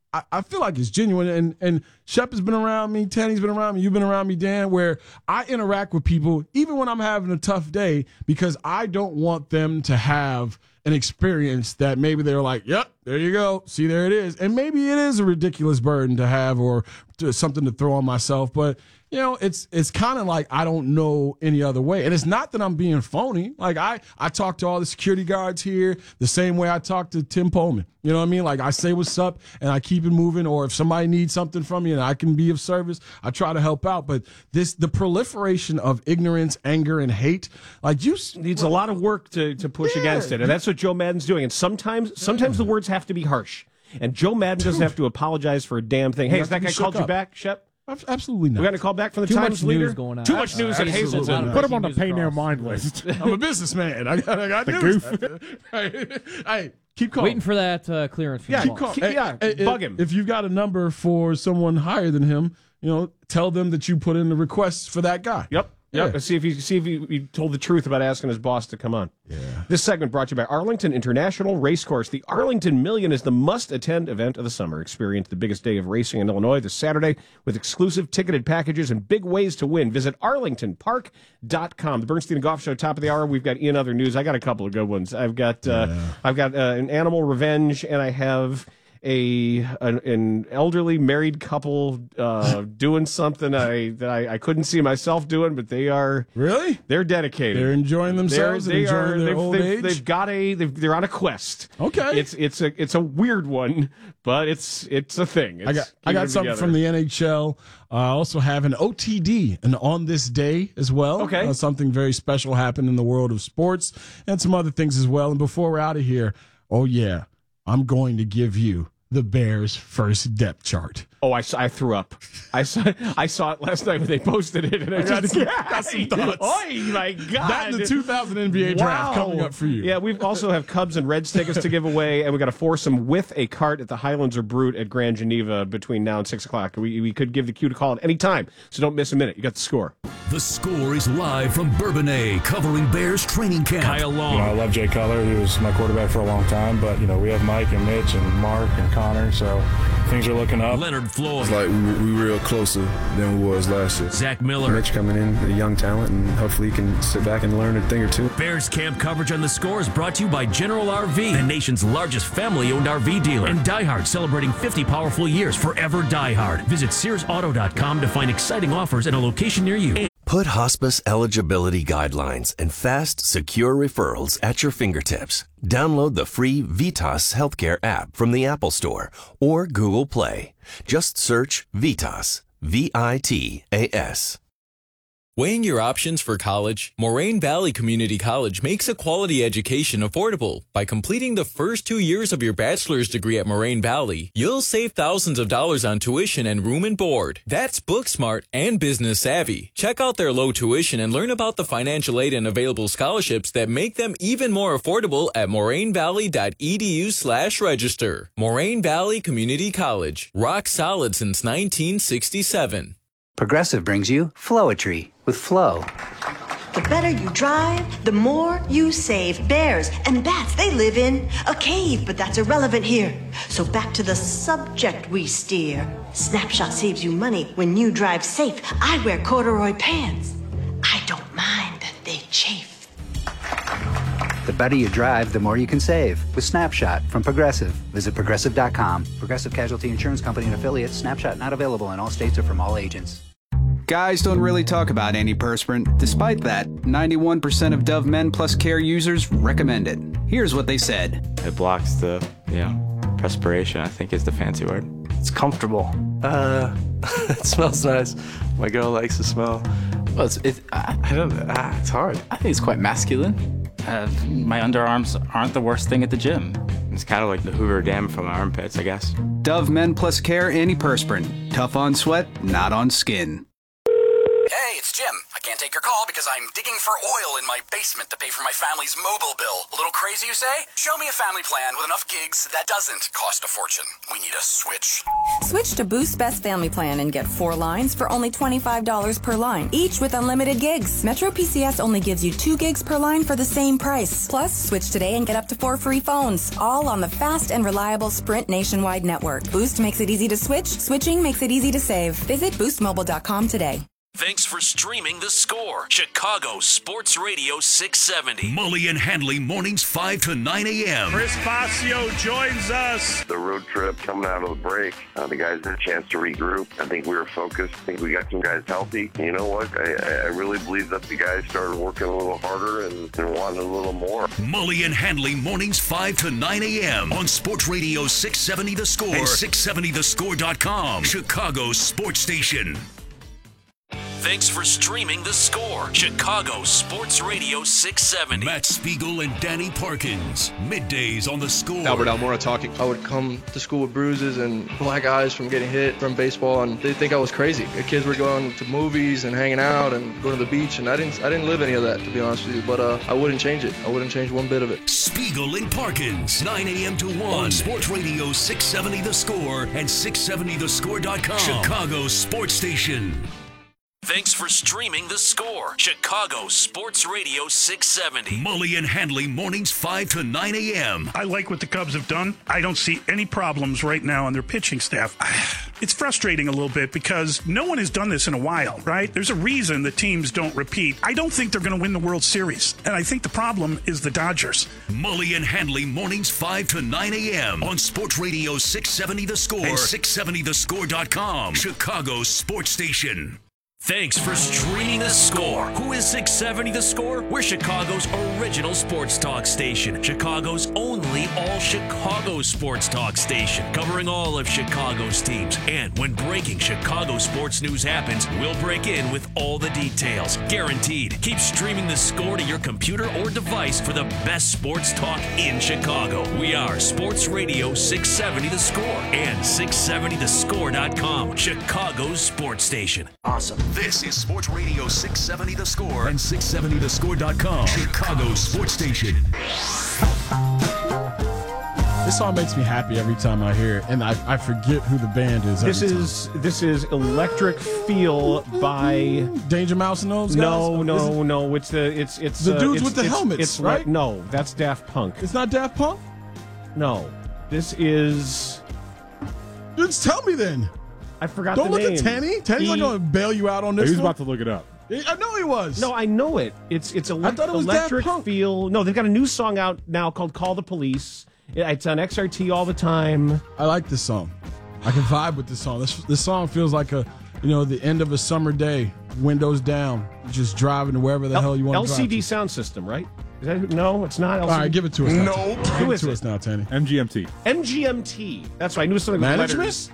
I feel like it's genuine. And Shep has been around me, Tanny's been around me, you've been around me, Dan, where I interact with people even when I'm having a tough day because I don't want them to have an experience that maybe they're like, yep, there you go. See, there it is. And maybe it is a ridiculous burden to have or something to throw on myself. But, you know, it's kind of like I don't know any other way. And it's not that I'm being phony. Like, I talk to all the security guards here the same way I talk to Tim Pullman. You know what I mean? Like, I say what's up, and I keep it moving. Or if somebody needs something from me and I can be of service, I try to help out. But the proliferation of ignorance, anger, and hate, like needs a lot of work to push against it. And that's what Joe Madden's doing. And sometimes the words have to be harsh. And Joe Madden doesn't have to apologize for a damn thing. Hey, has that guy called you back, Shep? Absolutely not. We got a call back from the Too Times much leader. news going on. Too much news at Hazleton. Put him on the pay near mind list. I'm a businessman. I got the goof. Hey, keep calling. Waiting for that clearance. From Keep calling. Bug him. If you've got a number for someone higher than him, you know, tell them that you put in the request for that guy. Yep. Yeah. Let's see if he told the truth about asking his boss to come on. Yeah. This segment brought to you by Arlington International Racecourse. The Arlington Million is the must-attend event of the summer. Experience the biggest day of racing in Illinois this Saturday with exclusive ticketed packages and big ways to win. Visit arlingtonpark.com. The Bernstein and Goff Show, top of the hour. We've got Ian Other News. I got a couple of good ones. I've got an animal revenge, and I have an elderly married couple doing something that I couldn't see myself doing, but they're dedicated. They're enjoying themselves. They're on a quest. Okay, it's a weird one, but it's a thing. I got something from the NHL. I also have an OTD, an on this day as well. Okay, something very special happened in the world of sports and some other things as well. And before we're out of here, I'm going to give you the Bears' first depth chart. Oh, I threw up. I saw it last night when they posted it, and I got some thoughts. Oh my God! That and the 2000 NBA draft coming up for you. Yeah, we also have Cubs and Reds tickets to give away, and we got a foursome with a cart at the Highlands or Brute at Grand Geneva between now and 6 o'clock. We could give the cue to call at any time, so don't miss a minute. You got the score. The Score is live from Bourbonnais, covering Bears training camp. Kyle Long. I love Jay Cutler. He was my quarterback for a long time, but we have Mike and Mitch and Mark and Connor, so things are looking up. Leonard Floyd. It's like we real closer than we was last year. Zach Miller. Mitch coming in, a young talent, and hopefully he can sit back and learn a thing or two. Bears camp coverage on The Score is brought to you by General RV, the nation's largest family-owned RV dealer. And Die Hard, celebrating 50 powerful years. Forever Die Hard. Visit SearsAuto.com to find exciting offers and a location near you. Put hospice eligibility guidelines and fast, secure referrals at your fingertips. Download the free Vitas Healthcare app from the Apple Store or Google Play. Just search Vitas, VITAS. Weighing your options for college, Moraine Valley Community College makes a quality education affordable. By completing the first 2 years of your bachelor's degree at Moraine Valley, you'll save thousands of dollars on tuition and room and board. That's book smart and business savvy. Check out their low tuition and learn about the financial aid and available scholarships that make them even more affordable at morainevalley.edu/register. Moraine Valley Community College. Rock solid since 1967. Progressive brings you Flowetry with Flow. The better you drive, the more you save. Bears and bats, they live in a cave, but that's irrelevant here. So back to the subject we steer. Snapshot saves you money when you drive safe. I wear corduroy pants. I don't mind that they chafe. The better you drive, the more you can save with Snapshot from Progressive. Visit Progressive.com. Progressive Casualty Insurance Company and affiliates. Snapshot not available in all states or from all agents. Guys don't really talk about antiperspirant. Despite that, 91% of Dove Men Plus Care users recommend it. Here's what they said. It blocks the, perspiration, I think is the fancy word. It's comfortable. It smells nice. My girl likes the smell. Well, it's hard. I think it's quite masculine. My underarms aren't the worst thing at the gym. It's kind of like the Hoover Dam from my armpits, I guess. Dove Men Plus Care antiperspirant. Tough on sweat, not on skin. Hey, it's Jim. I can't take take your call because I'm digging for oil in my basement to pay for my family's mobile bill. A little crazy, you say? Show me a family plan with enough gigs that doesn't cost a fortune. We need a switch. Switch to Boost Best Family Plan and get 4 lines for only $25 per line, each with unlimited gigs. Metro PCS only gives you 2 gigs per line for the same price. Plus, switch today and get up to 4 free phones, all on the fast and reliable Sprint nationwide network. Boost makes it easy to switch. Switching makes it easy to save. Visit boostmobile.com today. Thanks for streaming The Score, Chicago Sports Radio 670. Mully and Handley mornings 5 to 9 a.m. Chris Fascio joins us. The road trip coming out of the break, the guys had a chance to regroup. I think we were focused. I think we got some guys healthy. You know what? I really believe that the guys started working a little harder and wanted a little more. Mully and Handley mornings 5 to 9 a.m. on Sports Radio 670 The Score and 670thescore.com, Chicago's sports station. Thanks for streaming The Score, Chicago Sports Radio 670. Matt Spiegel and Danny Parkins, middays on The Score. Albert Almora talking. I would come to school with bruises and black eyes from getting hit from baseball, and they'd think I was crazy. The kids were going to movies and hanging out and going to the beach, and I didn't live any of that, to be honest with you, but I wouldn't change it. I wouldn't change one bit of it. Spiegel and Parkins, 9 a.m. to 1 on Sports Radio 670 The Score and 670thescore.com, Chicago's sports station. Thanks for streaming The Score, Chicago Sports Radio 670. Mully and Handley mornings 5 to 9 a.m. I like what the Cubs have done. I don't see any problems right now on their pitching staff. It's frustrating a little bit because no one has done this in a while, right? There's a reason the teams don't repeat. I don't think they're going to win the World Series, and I think the problem is the Dodgers. Mully and Handley mornings 5 to 9 a.m. on Sports Radio 670 The Score and 670thescore.com, Chicago's sports station. Thanks for streaming The Score. Who is 670 The Score? We're Chicago's original sports talk station. Chicago's only all-Chicago sports talk station. Covering all of Chicago's teams. And when breaking Chicago sports news happens, we'll break in with all the details. Guaranteed. Keep streaming The Score to your computer or device for the best sports talk in Chicago. We are Sports Radio 670 The Score and 670thescore.com, Chicago's sports station. Awesome. This is Sports Radio 670 The Score and 670thescore.com, Chicago's sports station. This song makes me happy every time I hear it, and I forget who the band is. This is Electric Feel by Danger Mouse and those guys. No. It's the dudes with the helmets, right? No, that's Daft Punk. It's not Daft Punk. No, this is. Just tell me then. I forgot Don't the look name. at Tenny. Tenny's not going to bail you out on this. He was one. about to look it up. I know he was. No, I know it. It's I thought it was Electric Daft Punk. Feel. No, they've got a new song out now called "Call the Police." It's on XRT all the time. I like this song. I can vibe with this song. This song feels like the end of a summer day, windows down, just driving to wherever the hell you want to drive. LCD sound system, right? Is that, no, it's not LCD. All right, give it to us. No. Give it to us now, Tanny. MGMT. MGMT. That's right. I knew something with Management? letters.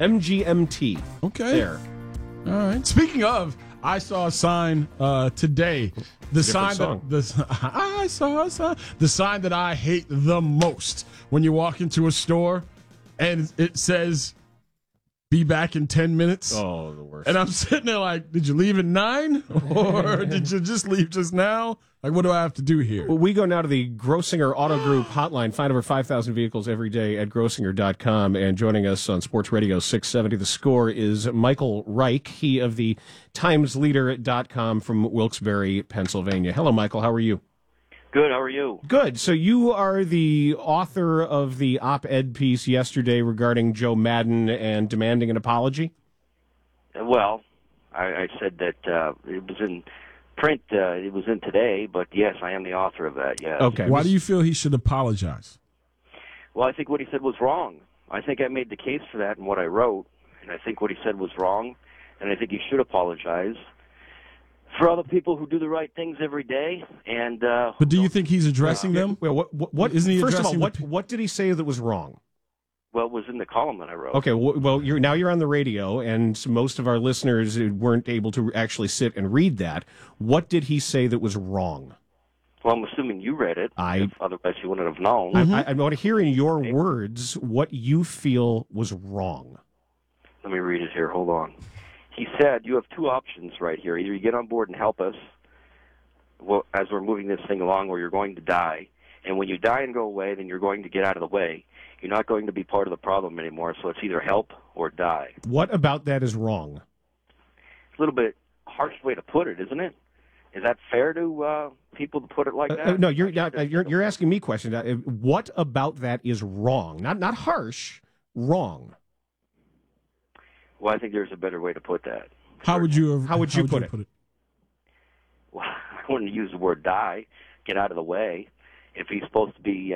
MGMT. Okay. There. All right. Speaking of, I saw a sign today. The sign I saw a sign. The sign that I hate the most when you walk into a store and it says, "Be back in 10 minutes." Oh, the worst. And I'm sitting there like, did you leave at 9? Or did you just leave just now? Like, what do I have to do here? Well, we go now to the Grossinger Auto Group hotline. Find over 5,000 vehicles every day at Grossinger.com. And joining us on Sports Radio 670 The Score is Michael Reich, he of the TimesLeader.com from Wilkes-Barre, Pennsylvania. Hello, Michael. How are you? Good. How are you? Good. So you are the author of the op-ed piece yesterday regarding Joe Madden and demanding an apology? Well, I said that it was in print. It was in today, but yes, I am the author of that, yes. Okay. Why do you feel he should apologize? Well, I think what he said was wrong. I think I made the case for that in what I wrote, and I think what he said was wrong, and I think he should apologize for all the people who do the right things every day. And but do you think he's addressing them? Well, what isn't he first of all, addressing what did he say that was wrong? Well, it was in the column that I wrote. Okay, well, you're on the radio, and most of our listeners weren't able to actually sit and read that. What did he say that was wrong? Well, I'm assuming you read it. Otherwise, you wouldn't have known. I want to hear in your words what you feel was wrong. Let me read it here. Hold on. he said you have two options right here. Either you get on board and help us as we're moving this thing along, or you're going to die. And when you die and go away, then you're going to get out of the way. You're not going to be part of the problem anymore, so it's either help or die. What about that is wrong? It's a little bit harsh way to put it, isn't it? Is that fair to people to put it like that? No, you're asking me questions. What about that is wrong? Not harsh, wrong. Well, I think there's a better way to put that. How would you put it? Well, I wouldn't use the word die. Get out of the way. If he's supposed to be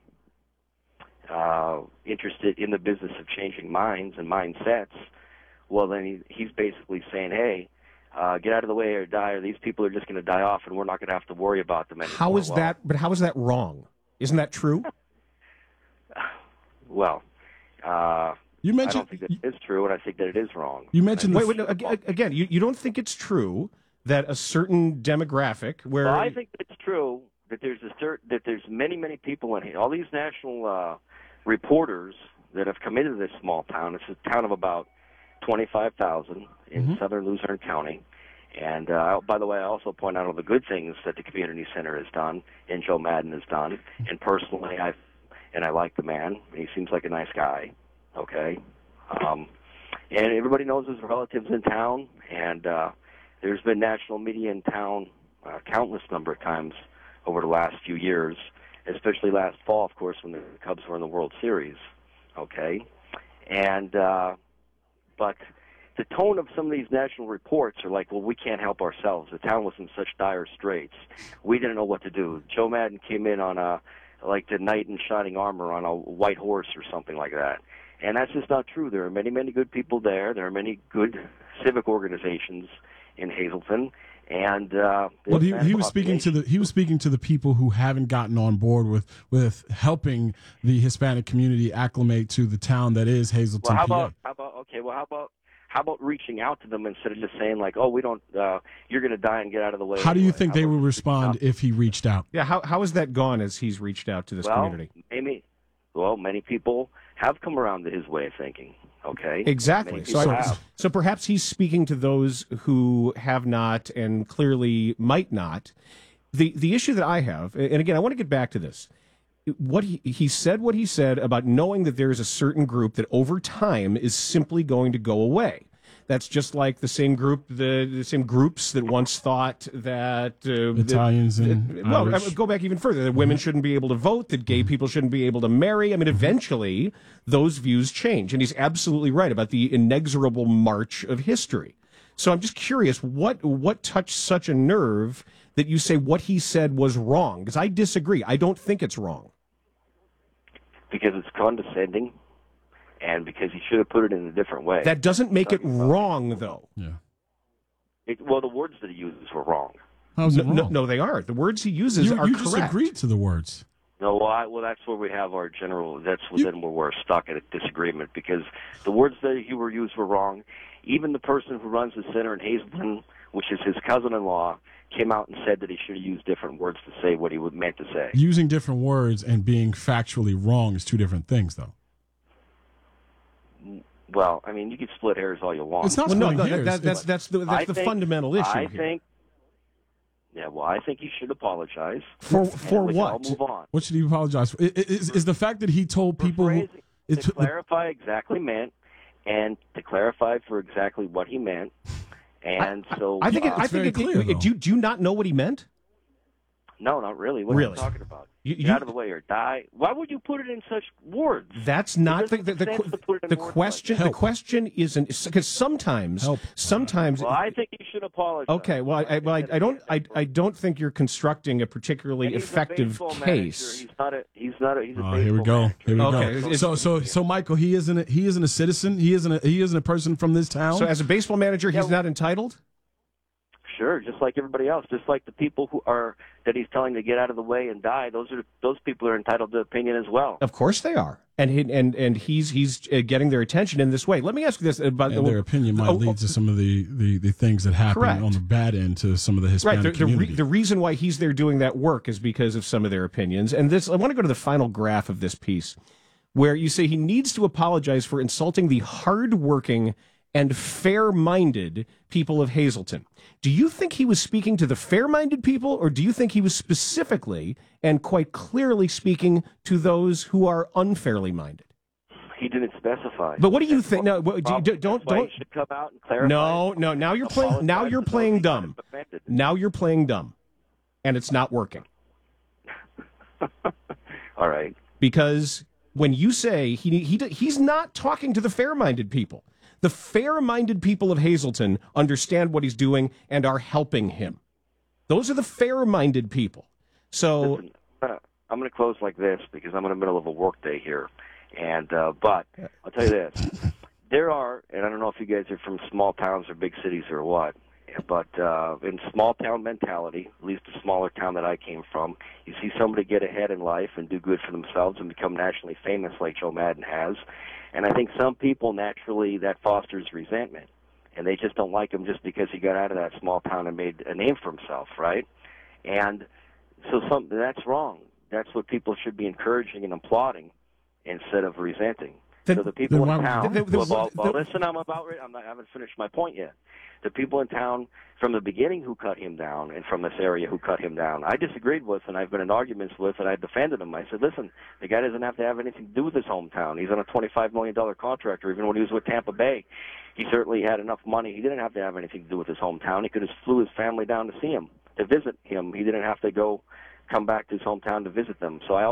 interested in the business of changing minds and mindsets, well, then he's basically saying, hey, get out of the way or die, or these people are just going to die off, and we're not going to have to worry about them anymore. How is that? But how is that wrong? Isn't that true? Well, you mentioned, I don't think that it is true, and I think that it is wrong. You mentioned wait, no, again. You don't think it's true that a certain demographic where I think it's true that there's many people in here. All these national reporters that have come into this small town. It's a town of about 25,000 in southern Luzerne County. And by the way, I also point out all the good things that the community center has done and Joe Madden has done. And personally, I like the man. He seems like a nice guy. Okay, and everybody knows his relatives in town. And there's been national media in town countless number of times over the last few years, especially last fall, of course, when the Cubs were in the World Series. Okay, and but the tone of some of these national reports are like, well, we can't help ourselves. The town was in such dire straits. We didn't know what to do. Joe Madden came in on like the knight in shining armor on a white horse or something like that. And that's just not true. There are many good people there. There are many good civic organizations in Hazleton. And well, he was speaking to the people who haven't gotten on board with helping the Hispanic community acclimate to the town that is Hazleton. Well, how about reaching out to them instead of just saying like, oh, we don't, you're going to die and get out of the way. How do you think they would respond if he reached out? Yeah, how has that gone as he's reached out to this community? Many people have come around to his way of thinking. Okay. Exactly. So perhaps he's speaking to those who have not and clearly might not. The issue that I have, and again, I want to get back to this. What he said what he said about knowing that there is a certain group that over time is simply going to go away. That's just like the same group, the same groups that once thought that Italians and Irish. Go back even further, that women shouldn't be able to vote, that gay people shouldn't be able to marry. I mean, eventually those views change, and he's absolutely right about the inexorable march of history. So I'm just curious, what touched such a nerve that you say what he said was wrong? Because I disagree. I don't think it's wrong. Because it's condescending. And because he should have put it in a different way. That doesn't make it wrong, though. Yeah. Well, the words that he uses were wrong. How's it wrong? No, they aren't. The words he uses are correct. You just agreed to the words. No, well, that's where we have our general. That's then where we're stuck at a disagreement because the words that he were used were wrong. Even the person who runs the center in Hazleton, which is his cousin-in-law, came out and said that he should have used different words to say what he meant to say. Using different words and being factually wrong is two different things, though. Well, I mean, you can split hairs all you want. It's not splitting hairs. That's the fundamental issue I here. think he should apologize. For what? what? I'll move on. What should he apologize for? Is the fact that he told people to clarify exactly meant, and to clarify for exactly what he meant, and I think it's clear. Do you not know what he meant? No, not really. What are you talking about? Get out of the way or die. Why would you put it in such words? That's not the question. The question isn't because sometimes. Well, I think you should apologize. Okay. Well, I don't think you're constructing a particularly effective case. He's not a. He's a here we go. Here we Okay. go. So Michael, he isn't a citizen. He isn't a person from this town. So as a baseball manager, he's not entitled. Sure, just like everybody else, just like the people that he's telling to get out of the way and die. Those people are entitled to opinion as well. Of course they are, and he's getting their attention in this way. Let me ask you this about their opinion might lead to some of the things that happen on the bad end to some of the Hispanic community. The reason why he's there doing that work is because of some of their opinions. And I want to go to the final graph of this piece, where you say he needs to apologize for insulting the hardworking and fair-minded people of Hazleton. Do you think he was speaking to the fair-minded people, or do you think he was specifically and quite clearly speaking to those who are unfairly minded? He didn't specify. But what do you think? No, don't. He should come out and clarify. No. Now you're playing. Now you're playing dumb. Now you're playing dumb, and it's not working. All right. Because when you say he's not talking to the fair-minded people. The fair-minded people of Hazleton understand what he's doing and are helping him. Those are the fair-minded people. So listen, I'm going to close like this because I'm in the middle of a work day here. And but I'll tell you this: there are, and I don't know if you guys are from small towns or big cities or what, but in small town mentality, at least the smaller town that I came from, you see somebody get ahead in life and do good for themselves and become nationally famous like Joe Madden has. And I think some people naturally that fosters resentment, and they just don't like him just because he got out of that small town and made a name for himself, right? And so that's wrong. That's what people should be encouraging and applauding instead of resenting. So the people in town, listen, I haven't finished my point yet. The people in town from the beginning who cut him down and from this area who cut him down, I disagreed with, and I've been in arguments with, and I defended him. I said, listen, the guy doesn't have to have anything to do with his hometown. He's on a $25 million contract, or even when he was with Tampa Bay, he certainly had enough money. He didn't have to have anything to do with his hometown. He could have flew his family down to see him, to visit him. He didn't have to come back to his hometown to visit them. So I